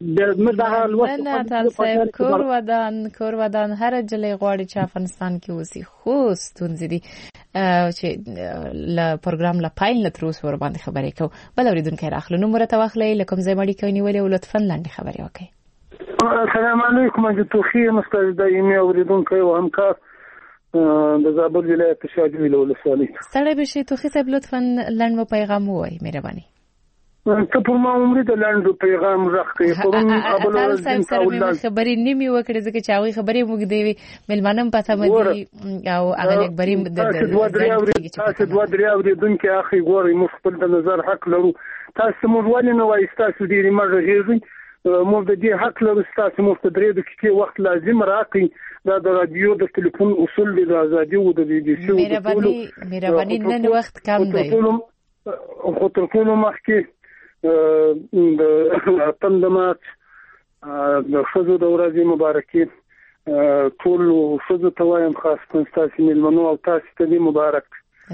کور ودان هر جلې غواړي چې افغانستان کې اوسي، خو ستونزې دي چې له پروګرام له پایل نه تر اوسه ور باندې خبرې کوو. بل اوریدونکي راخلو نومره ته واخلئ له کوم ځای مړی کوي نیولې او لطفا لاندې خبرې وکړئ. السلام علیکم. د توخی مستند دایمي اوریدونکي او همکار د زابل ولایت شاجوی له ولسوالۍ ستړی بشئ. توخی صاحب لطفا لنډ مو پیغام ووایئ مهرباني. ته پر ما عمرې د لنډو پیغام راخې پرون ابل ورځ سره خبرې نیمه وکړې ځکه چې هغه خبرې موږ دی ملمنم پته مدي او هغه خبرې د دوه درې اوریدونکو اخی ګوري مو خپل د نظر حق لرو. تاسو موږ ولې نو وایي تاسو ډېری مرغېږئ موږ د دې حق لرو. تاسو موږ ته درې دقیقې وخت لازم راکړئ. دا د رادیو د ټلیفون اصول د ازادي او د بي بي سي مهرباني نن وخت کم دی خو تر ټولو مخکې د اتم د مارچ د ښځو د ورځې مبارکي ټول ښځو ته وایم خاص کن تاسو مېلمنو او تاسو ته دې مبارک.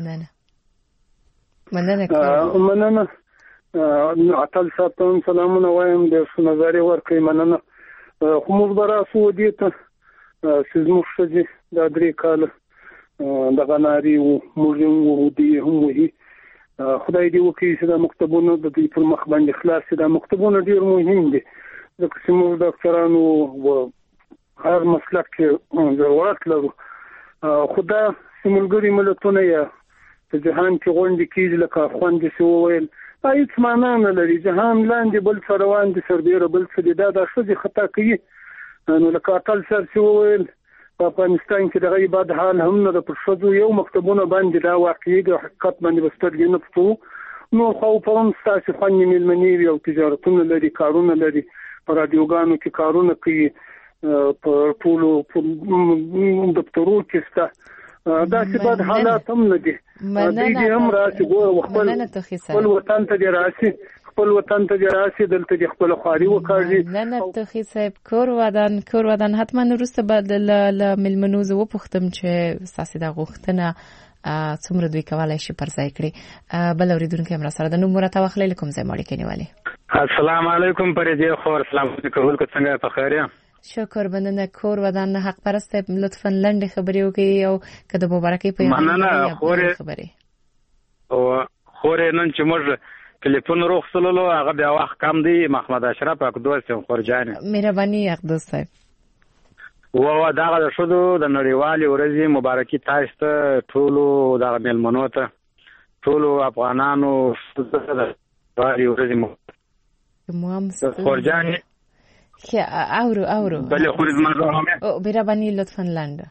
مننه. اتل صاحب سلامونه وایم د نظر ورکړئ. مننه. خو موږ به راسو دې ته چې زموږ ښځې دا 3 کاله د غناري او موږ وو دي هم وي خدای دې وکړي چې د مکتبونو د دې پر مخ باندې خلاص د مکتبونو ډیر مهم دي ځکه چې موږ د ډاکټرانو او هر مسلک کې ضرورت لرو خدا سیملګری ملتونه یا په جهان کې غونډې کیږي لکه خوندې شو ویل هیڅ معنا نه لري جهان لاندې بل سره روان دي سربېره بل څه د شوزي خطا کوي نو لکه ټل سر شو ویل په افغانستان کې دغه بعد حال هم نه د پرشدو یو مکتبونه باندې دا واقعي د حقیقت باندې بسترګې نه پټو نو خو په هم ستاسو فني ملمني او تجارتونه لري کارونه لري په رادیوګانو کې کارونه کوي په ټولو دفترو کې ستا دا چې بعد حالات هم نه دي دې هم راشي ګوره خپل وطن ته راشي خپل وطن ته راشي دلته د خپل خواري وکړي نه تخي صاحب کور ودان حتما وروسته بعد ل ملمنوز و پختم چې ساسي د غوښتنه څومره دوی کولای شي پر ځای کړي بل اوریدونکو هم را سره د نوم مرته واخلې کوم ځای ماړي کنيوالي السلام علیکم پرې خور السلام علیکم کو څنګه په خیر یم شکر بندنه کور ودان حق پرست لطفا لنډ خبري وکي او کده مبارکي په مننه خبري او خورې نن چې موږ ټلیفون روخصلو هغه بیا وخت کم دی محمد اشرف اقدوس خورجان مهرباني اقدوس صاحب و داغه د شودو د نړیوالې ورځې مبارکي تاسو ته ټولو د ملمنو ته ټولو افغانانو د نړیوالې ورځې مو خورجان اورو بله خورید ما مهرباني لطفا لاندې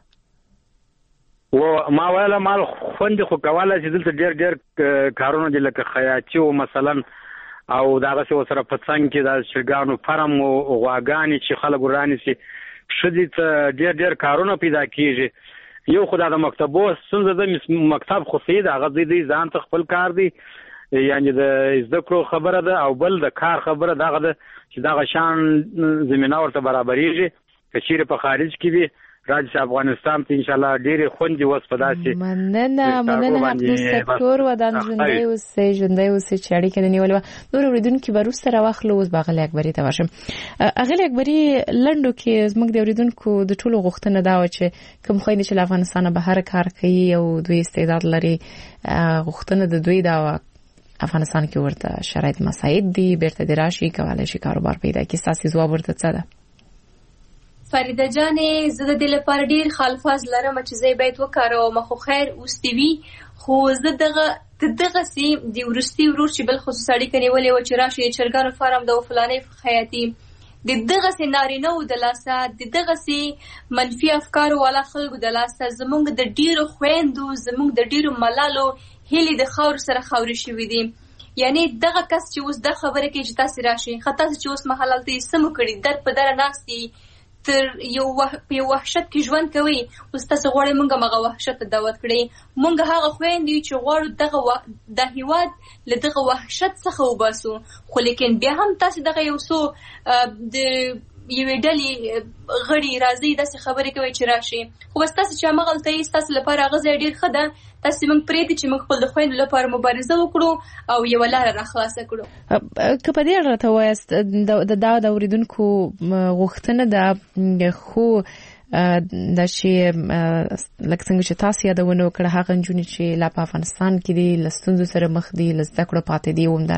و ما ویله مال خوندې خو کوله چې دلته ډېر کارونه دي لکه خیاطي او مثلا او دغه سره په څنګ کې د شګانو فرم او غواګانی چې خلک ورانی سي شدي ته ډېر کارونه پیدا کیږي یو خدای د مکتبو څنګه د مکتب خو سید هغه دې ځان ته خپل کار دی یعنی د ذکر خبره ده او بل د کار خبره دغه ده چې دغه شان زمينه ورته برابرېږي چې چیرې په خارج کې وي راځي افغانستان ته ان شاء الله ډېر خوندې وسپداسي مننه عبدو سکتور ودان ژوندۍ اوسې چې اړیکه د نیولې و نور اوریدونکو به وروسته راوخلو اوس باغلی اکبري ته ورشم اغلی اکبري لنډو کې زموږ د اوریدونکو د ټولو غوښتنه دا و چې کوم خويندې چې افغانستان بهر کار کوي او دوی استعداد لري غوښتنه د دوی دا افغانستان کې ورته شرایط مساعد دي بیرته د راشي کولای شي کاروبار پیدا کړي ساسي ځواب ورته څه ده فریده جانې زه د دې لپاره ډیر خالفاز لرم چې زه باید وکاروم خو خیر اوستوي خو زه دغه سي د ورستي ورور چې بل خصوص اړیکه نیولې و چې راشي چرګانو فارم د فلانې خیاطي د دغه سينارینو د لاسه د دغه سي منفي افکار ولا خلکو د لاسه زمونږ د ډیرو خويندو زمونږ د ډیرو ملالو هلي د خاور سره خاوري شوې دي یعنی دغه کس چې اوس د خبره کې چې تاسو راشي خطا چې اوس محلالتي سم کړی در په در ناشتي تر یو وحشت کې ژوند کوي اوس تاسو غواړئ مونږه مغه وحشت دعوت کړئ مونږ هغه خويندې چې غواړو دغه د هیواد له دغه وحشت څخه وباسو خو لیکن بیا هم تاسو دغه یو څو د یوې ډلې غړي راځي داسې خبرې کوي چې راشي خو بس تاسو چې مغلطه تاسو لپاره غزه ډیر خده تاسو موږ پرې دي چې موږ خپل خويندو لپاره مبارزه وکړو او یو لار را خلاص کړو کله دې راته وایست د اوریدونکو غوښتنه د خو د شي لکه څنګه چې تاسو یادونه وکړه هغه جنونی چې لا په افغانستان کې دي لستونزو سره مخ دي لزده کړو پاتې دي هم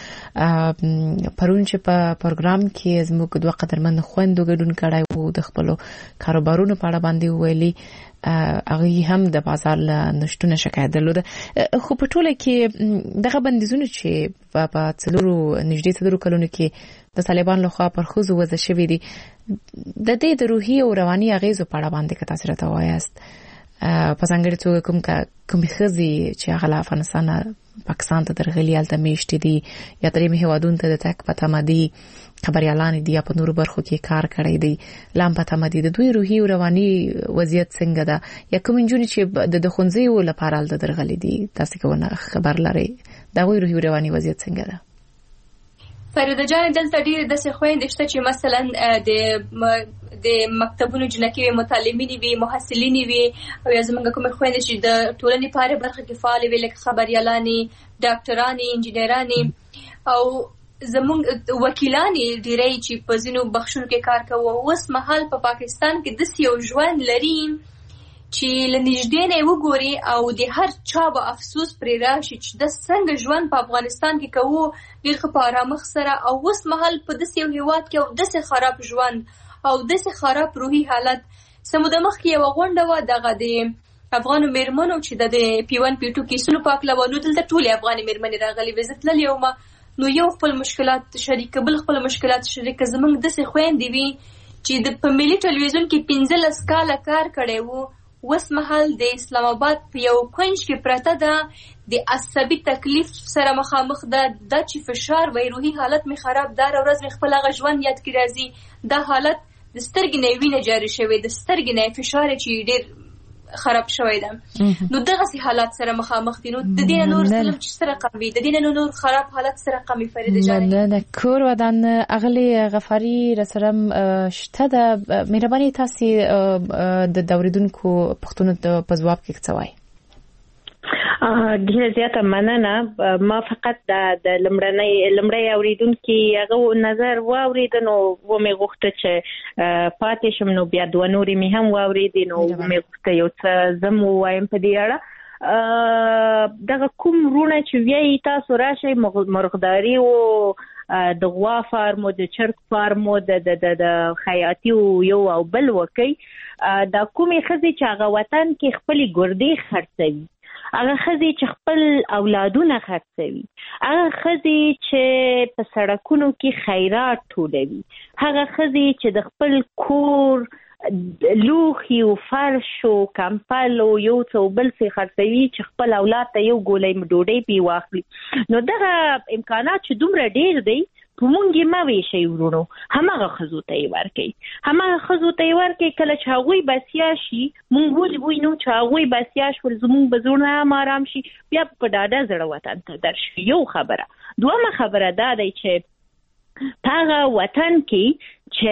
درنګ پرون چې په پروګرام کې زموږ دوه قدرمن خويندو ګډون کړای وو د خپل کاروبارونو په اړه باندې ویلي هغه هم د بازار له نشټونه شکایت درلوده خو په ټوله کې دغه بندیزونه چې په څلورو نږدې څلورو کلونو کې د طالبان لخوا پر خوځو وځ شوې دي د دې د روحي او رواني اغیزو په اړه باندې کتا سره توایست په څنګه چې کوم خزي چې هغه افغانستان پاکستان ته درغلي الته میشت دي یا درې هیوادونو ته د تک پته مدي خبريالان دي په نورو برخو کې کار کړی دي لام پته مدي د دوی روحي او رواني وضعیت څنګه ده یا کوم جونی چې د خونځي لپاره الته درغلي دي تاسو کومه خبر لري دا وی روحي او رواني وضعیت څنګه ده فریده جان دلته ډیر د خويندې شته چې مثلا د مکتبونو جنکي متعلمین وي محصلین وي او زمونږ کوم خويندې چې د ټولنې په برخه کې فعال وي لکه خبريالانی ډاکټرانی انجینرانی او زمونږ وکیلانی ډیری چې په ځینو بخښونو کې کار کوي اوس مهال په پاکستان کې د یو ژوند لري چې لنږدې نه وګوري او د هر چا به افسوس پرې راشي چې د څنګه ژوند په افغانستان کې کوو ډېر ښه په آرامښت سره او اوس مهال په داسې یو هېواد کې او داسې خراب ژوند او داسې خراب روحي حالت. څه موده مخکې یوه غونډه وه دغه د افغانو میرمنو چې د P1 P2 کیسونو په هکله وه، نو دلته ټولې افغانې میرمنې راغلې وې. زه تللې وم، نو یو خپل مشکلات شریکه، بل خپل مشکلات شریکه. زموږ داسې خویندې وي چې په ملي ټلویزیون کې 15 کاله کار کړی و، اوس مهال د اسلام آباد په یو کونج کې پرته ده، د عصبي تکلیف سره مخامخ ده، دا چې فشار وی روحي حالت می خراب ده. ورځ می خپل هغه ژوند یاد کی راځي، دا حالت د سترګې نه وینه جاری شوی، د سترګې نه فشار چې ډېر خراب شوی ده. نو دغه سي حالات سره مخامخ دي. نو د دې نور ظلم چې سره قوي، د دې نور خراب حالت سره قوي. فرید جان نه کور ودان اغلی غفاری رسرم شته د مهرباني تاسو د دوریدونکو پښتون د پزواب کې څه وایي؟ ډېر زیاته مننه. ما فقط د لمړی اوریدونکو هغه نظر واورید، نو و مې غوښته چې پاتې شم، نو بیا دوه نورې مې هم واورید، نو مې غوښته یو څه زم وایم په دې اړه. دغه کوم رونه چې وی تاسو راشي مرغداري او د غوا فارم او د چرګ فارم او د خیاطي یو او بل وکي، دا کومې ښځې چې هغه وطن کې خپلې ګردې خرڅوي، هغه ښځې چې خپل اولادونه خرڅوي، هغه ښځې چې په سړکونو کې خیرات ټولوي، هغه ښځې چې د خپل کور لوښي او فرش او کمپل او یو څو بل څه خرڅوي چې خپل اولاد ته یو ګولۍ ډوډۍ پې واخلي. نو دغه امکانات چې دومره ډېر دی، په مونږ یې مه ویشئ ورونو، هماغه ښځو ته یې ورکئ، هماغه ښځو ته یې ورکئ. کله چې هغوی بسیا شي، مونږ ولې وینو چې هغوی بسیا شول، زمونږ به زړونه هم آرام شي، بیا په ډاډه زړه وطن ته درشي. یو خبره. دویمه خبره دا دی چې په هغه وطن کې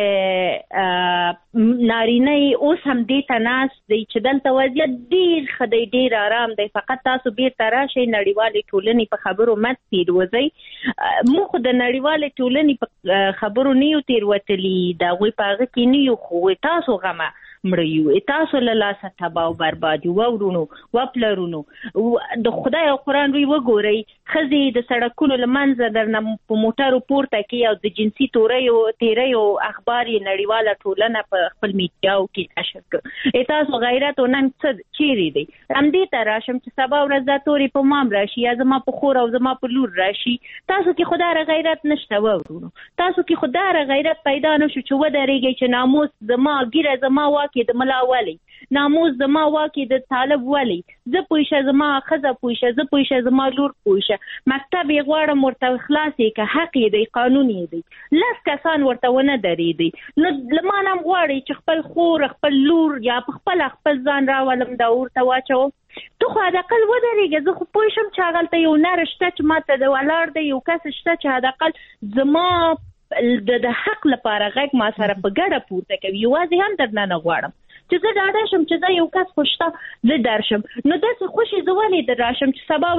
چې نارینه اوس هم دې ته ناست دی چې دلته وضعیت ډېر ښه دی، ډېر آرام دی. فقط تاسو بیرته راشئ، نړیوالې ټولنې په خبرو مت تېروځئ. موږ خو د نړیوالې ټولنې په خبرو نه یو تېروتلي، د هغوی په هغه کې نه یو، خو تاسو غمه مړیو، تاسو له لاسه تباه او برباد یو. ورونو و پلرونو، د خدای او قرآن روی وګورئ، ښځې د سړکونو له منځه درنه په موټرو پورته کوي او د جنسي تیریو اخبار یې نړیواله ټولنه په خپل میډیاو کې نشر کړ. تاسو غیرت او نن څه چیرې دی؟ همدې ته راشم چې سبا ورځ دا تورې په مام راشي یا زما په خور او زما په لور راشي. تاسو کې خدای غیرت نشته ورونو، تاسو کې خدای غیرت پیدا نشو چې ودرېږئ چې ناموس زما ګیره زما کې د ملا والی، ناموس زما واکې د طالب والی، زه پویشه زما ښځه پویشه، زه پویشه زما لور پویشه. مکتب یې غواړم ورته خلاص یې که حق یې دی، قانون یې دی. 10 کسان ورته ونه درېدی، نو له ما نه هم غواړئ چې خپل خور خپل لور یا په خپل ځان راولم دا ورته واچوم. ته خو حداقل ودرېږه، زه خو پوه شم چې هغلته یو نر شته چې ما ته د ولاړ دی، یو کس شته چې حداقل زما د حق لپاره غږ ما سره په ګډه پورته کوي. یوازې هم درنه نه غواړم چې زه ډاډه شم چې زه یو کس خو شته، زه درشم. نو داسې خوشې زه ولې در راشم چې سبا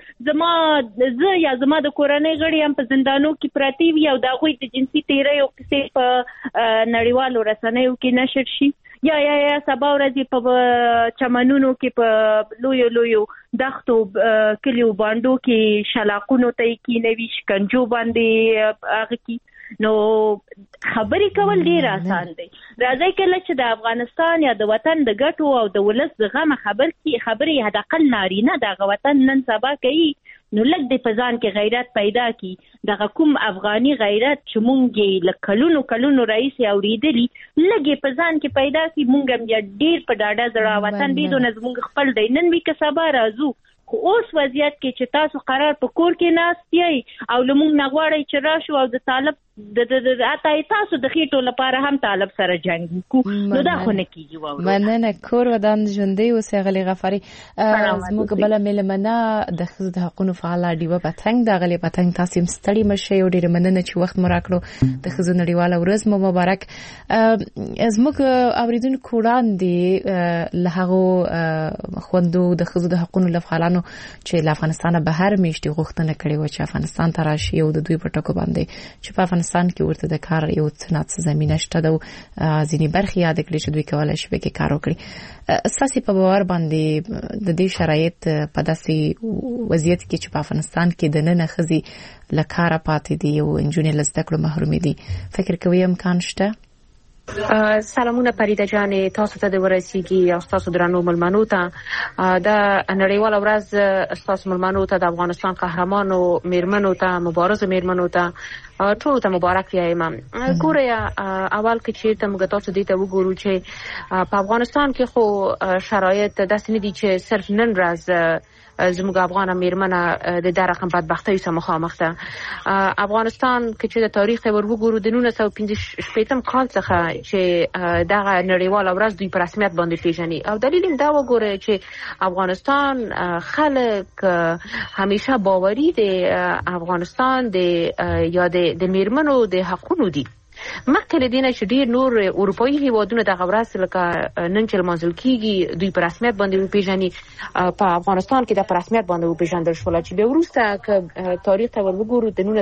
ورځ زه یا زما د کورنۍ غړي هم په زندانو کې پراته وي او د هغوی د جنسي تیریو کیسې په نړیوالو رسنیو کې نشر شي، یا سبا ورځ په چمنونو کې په لویو دښتو کلیو باندو کې شلاقونو ته یې کینوي، شکنجو باندې هغه کې. نو خبرې کول ډیر آسان دی. راځئ کله چې د افغانستان یا د وطن د ګټو او د ولس د غمه خبرې حداقل نارینه دغه وطن نن سبا کوي، نو لږ د پزان کې غیرت پیدا کی. دغه کوم افغاني غیرت چې مونږ له کلونو رئیس اوریدلی، لږ پزان کې پیدا کی. مونږ هم ډیر په ډاډه زړه وطن دې دونه زمونږ خپل دی، نن وی که سبا راځو. خو اوس وضعیت کې چې تاسو قرار په کور کې ناست یې او لمونږ نه غواړئ چې راشو او د طالب د اته تاسو د خېټو لپاره هم طالب سره جنگ وکړو، نو دا خو نه کیږي. مننه. کور ودان ژوندۍ اوسې غلي غفاري. زموږ بل ملمنه د ښځو د حقوقو فعاله ډیوه پتنګ، د غلي پتنګ تاسو مستړي مشه او ډېر مننه چې وخت مو راکړو. د ښځو نړیواله ورځ مو مبارک. زموږ اوریدونکو وړاندې له هغه خوندو د ښځو د حقوقو لپاره چې له افغانستانه بهر میشتي غوښتنه کړې و چې افغانستان ته راشي او د دوی په ټکو باندې چې په افغانستان افغانستان کې ورته د کار یو څه زمينه شته د ځینی برخې یاد کړی چې دوی کولای شي به کار وکړي. اساسي په باور باندې د دې شرایط په داسې وضعیت کې چې په افغانستان کې د نن خزي لکاره پاتې دي او انجونې لزده کړو محروم دي، فکر کوي امکان شته؟ سلامونه پریده جان، تاسو ته د ورسیږي او تاسو درنو ملمنو ته د نړیوال ورځ تاسو ملمنو ته د افغانستان قهرمانو میرمنو ته مبارز میرمنو ته ټول ته مبارک وایم. ګوره اول کې چې موږ تاسو دې ته وګورو چې په افغانستان کې خو شرایط داسې نه دي چې صرف نن ورځ زموږ افغان میرمنه د رقم بدبختی سره مخامخ ده. افغانستان کې چې د تاریخ ور وګورو د 1915 کال څخه چې دغه نړیوال ورځ دوی په رسمیت باندې پیژني او دلیل هم دا وګوره چې افغانستان خلک همیشه باوري دي افغانستان د یا د میرمنو د حقونو دي. مخکې له دې نه چې ډېر نور اروپایي هیوادونه دغه ورځ لکه نن چې لمانځل کېږي دوی په رسمیت باندې وپېژني، په افغانستان کې د په رسمیت باندې وپېژندل شوله چې بیا وروسته که تاریخ ته ور وګورو د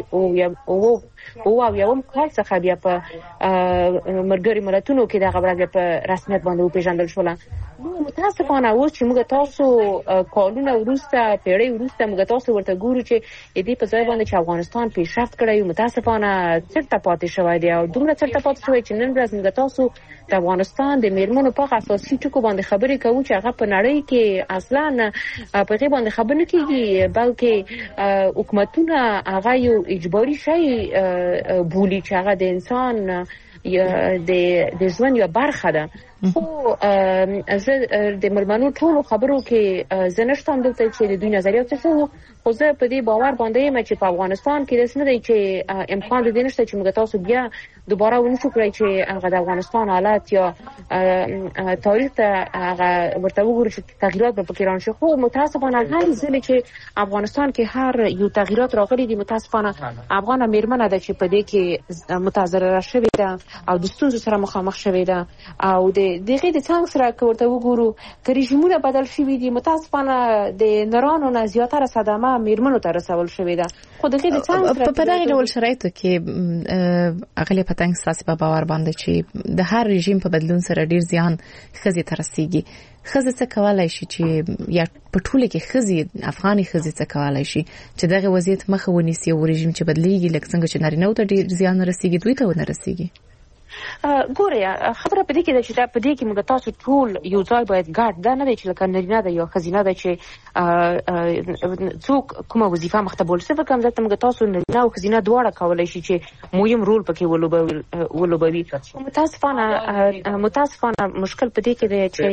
19اویاوم کال څخه بیا په ملګري ملتونو کې دغه ورځ په رسمیت باندې وپېژندل شوله. متاسفانه اوس چې موږ تاسو کالونه وروسته پیړۍ وروسته موږ تاسو ورته ګورو چې دې په ځای باندې چې افغانستان پیشرفت کړی متاسفانه چرته پاتې شوی دی او دومره چرته پاتې شوی چې نن ورځ موږ تاسو د افغانستان د میرمنو په اساسي ټکو باندې خبرې کوو چې هغه په نړۍ کې اصلا په دې باندې خبرې نه کیږي، بلکې حکومتونه هغه یو اجباري شی بولي چې هغه د انسان د ژوند یو برخه ده. خو زه د ملمنو ټولو خبرو کې زه نشم دلته چې د دوی نظریات څه وو، خو زه په دې باور باندې یم چې په افغانستان کې داسې نه دی چې امکان د دې نشته چې موږ تاسو بیا دوباره ونشو کړی چې هغه د افغانستان حالت یا تاریخ ته هغه ورته وګورو چې تغییرات به پکې راشي. خو متاسفانه هر ځل چې افغانستان کې هر یو تغییرات راغلي دي متاسفانه افغان میرمنه ده چې په دې کې متضرره شوې ده او د ستونزو سره مخامخ شوې ده او د دغه د څنګه سره ورته وګورو که رژیمونه بدل شوي دي متاسفانه د نرانو نه زیاتره صدمه میرمنو ته رسول شوې ده. خو دغه د څنګه سره په دغه ډول شرایطو کې اغلی پتنګ ساسي په باور باندې چې د هر رژیم په بدلون سره ډیر زیان خزي ته رسیږي. خزي څه کولای شي چې یا په ټوله کې خزي افغاني خزي څه کولای شي چې دغه وضعیت مخه ونیسي او رژیم چې بدلیږي لکه څنګه چې نارینه ته ډیر زیان رسیږي دوی ته ونه رسیږي؟ ګوره خبره په دې کې ده چې دا په دې کې موږ تاسو ټول یو ځای باید ګډ دا نه دی چې لکه نارینه ده یا ښځینه ده چې څوک کومه وظیفه مخ ته بول څه کوم ځکه موږ تاسو نارینه او ښځینه دواړه کولای شي چې مهم رول پکې ولوبوي. متاسفانه مشکل په دې کې دی چې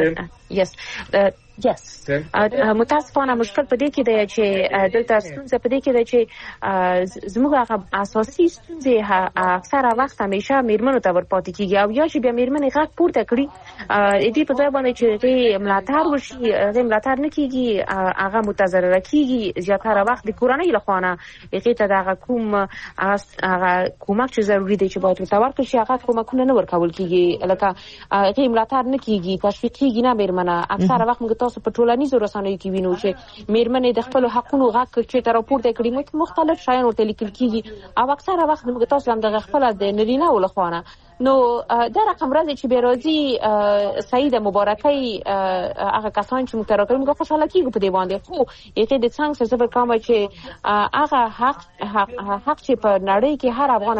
متاسفانه مشکل په دې کې دی چې دلته ستونزه په دې کې ده چې زموږ اساسي ستونزې اکثره وخت همیشه میرمنو ته ورپاتې کیږي او یا چې بیا میرمنې غږ پورته کړي دې په ځای باندې چې ملاتړ وشي هغه ملاتړ نه کیږي هغه متضرره کیږي زیاتره وخت د کورنۍ لخوا نه هغه ته دغه کومک چې ضروری دی چې باید ورته ورکړي شي هغه کومکونه نه ورکول کیږي لکه هغه ملاتړ نه کیږي تشویق کیږي نه میرمنه اکثره وخت موږ تاسو په ټولنیزو رسنیو کې وینو چې میرمنې د خپل حقونو غږ چې تر راپورته کړي مختلف شایان ورته لیکل کیږي او اکثره وخت موږ تاسو هم د خپل د نارینه ولخوانه نو دا رقم راځي چې بیرازي سعید مبارکي هغه کسان چې متراکم موږ خوشاله کیږو په دې باندې خو یې د څنګه څه به کوم چې هغه حق چې په نړۍ کې هر افغان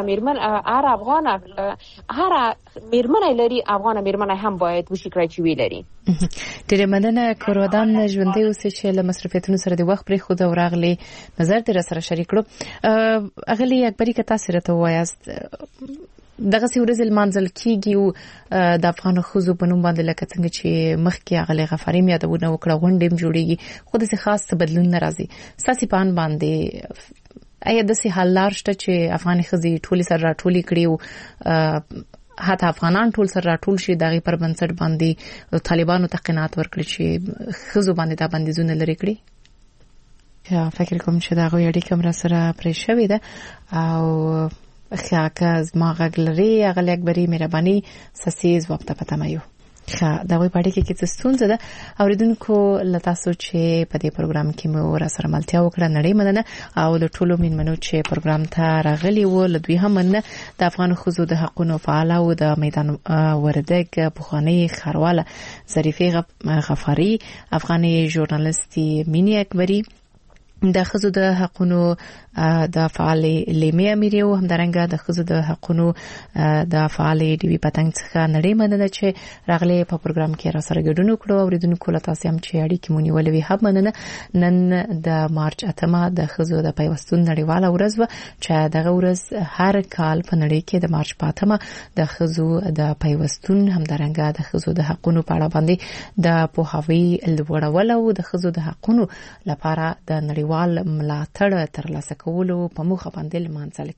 میرمن لري افغان میرمن هم باید وشي کړی چې وی لري. ډېر مننه کورودان ژوندې اوسې چې له مصرفیتونو سره د وخت پرې خو دا ورغلي نظر دې سره شریک کړو. اغلی اکبري که تاسو راته وایاست دغه سیورز المنزل کیږي او د افغان خوځو په نوم باندې لکه څنګه چې مخکې اغلی غفاری یادونه وکړه غونډې جوړیږي خو د خاص بدلون ناراضي ساسي پان باندې ایا د سي حلار شته چې افغان خزي ټولي سره راټولي کړي او حتی افغانان ټول سره راټول شي دغه پر بنسټ باندې طالبانو ته قناعت ورکړي چې خزو باندې دا بندیزونه لري کړی. یا فکر کوم چې دا غوړي کوم را سره پرې شوې ده او خاکه از ما غلری اغلی اکبری مهربانی سسیز وقت پتمایو دا وی پاره کې څه ستونزه ده اوریدونکو لتا سوچ په دې پروګرام کې مو را سره ملتیا وکړه نړۍ مننه او د ټولو مینمنو چې پروګرام ته راغلي وو لدوی هم مننه د افغان خزو د حقونو فعال او د میدان وردګ بخوانی خرواله ظریفه غفاری افغاني ژورنالیستي مینی اکبری د خزو د حقونو د فعال لیمه امیر او همدارنګه د خزو د حقونو د فعال دی وی پتنګ څخه نړۍ مننه چې راغلي په پروګرام کې را سره ګډون وکړو اوریدونکو له تاسو هم چې اړیکې مونږ ولوي هم مننه نن د مارچ 8 د خزو د پیوستون نړیواله ورځ و چې دغه ورځ هر کال په نړۍ کې د مارچ 8 د خزو د پیوستون همدارنګه د خزو د حقونو په اړه باندې د پوهاوی لوړول او د خزو د حقونو لپاره د نړیوال ملاتړ ترلاسه کولو په موخه باندې لمانځل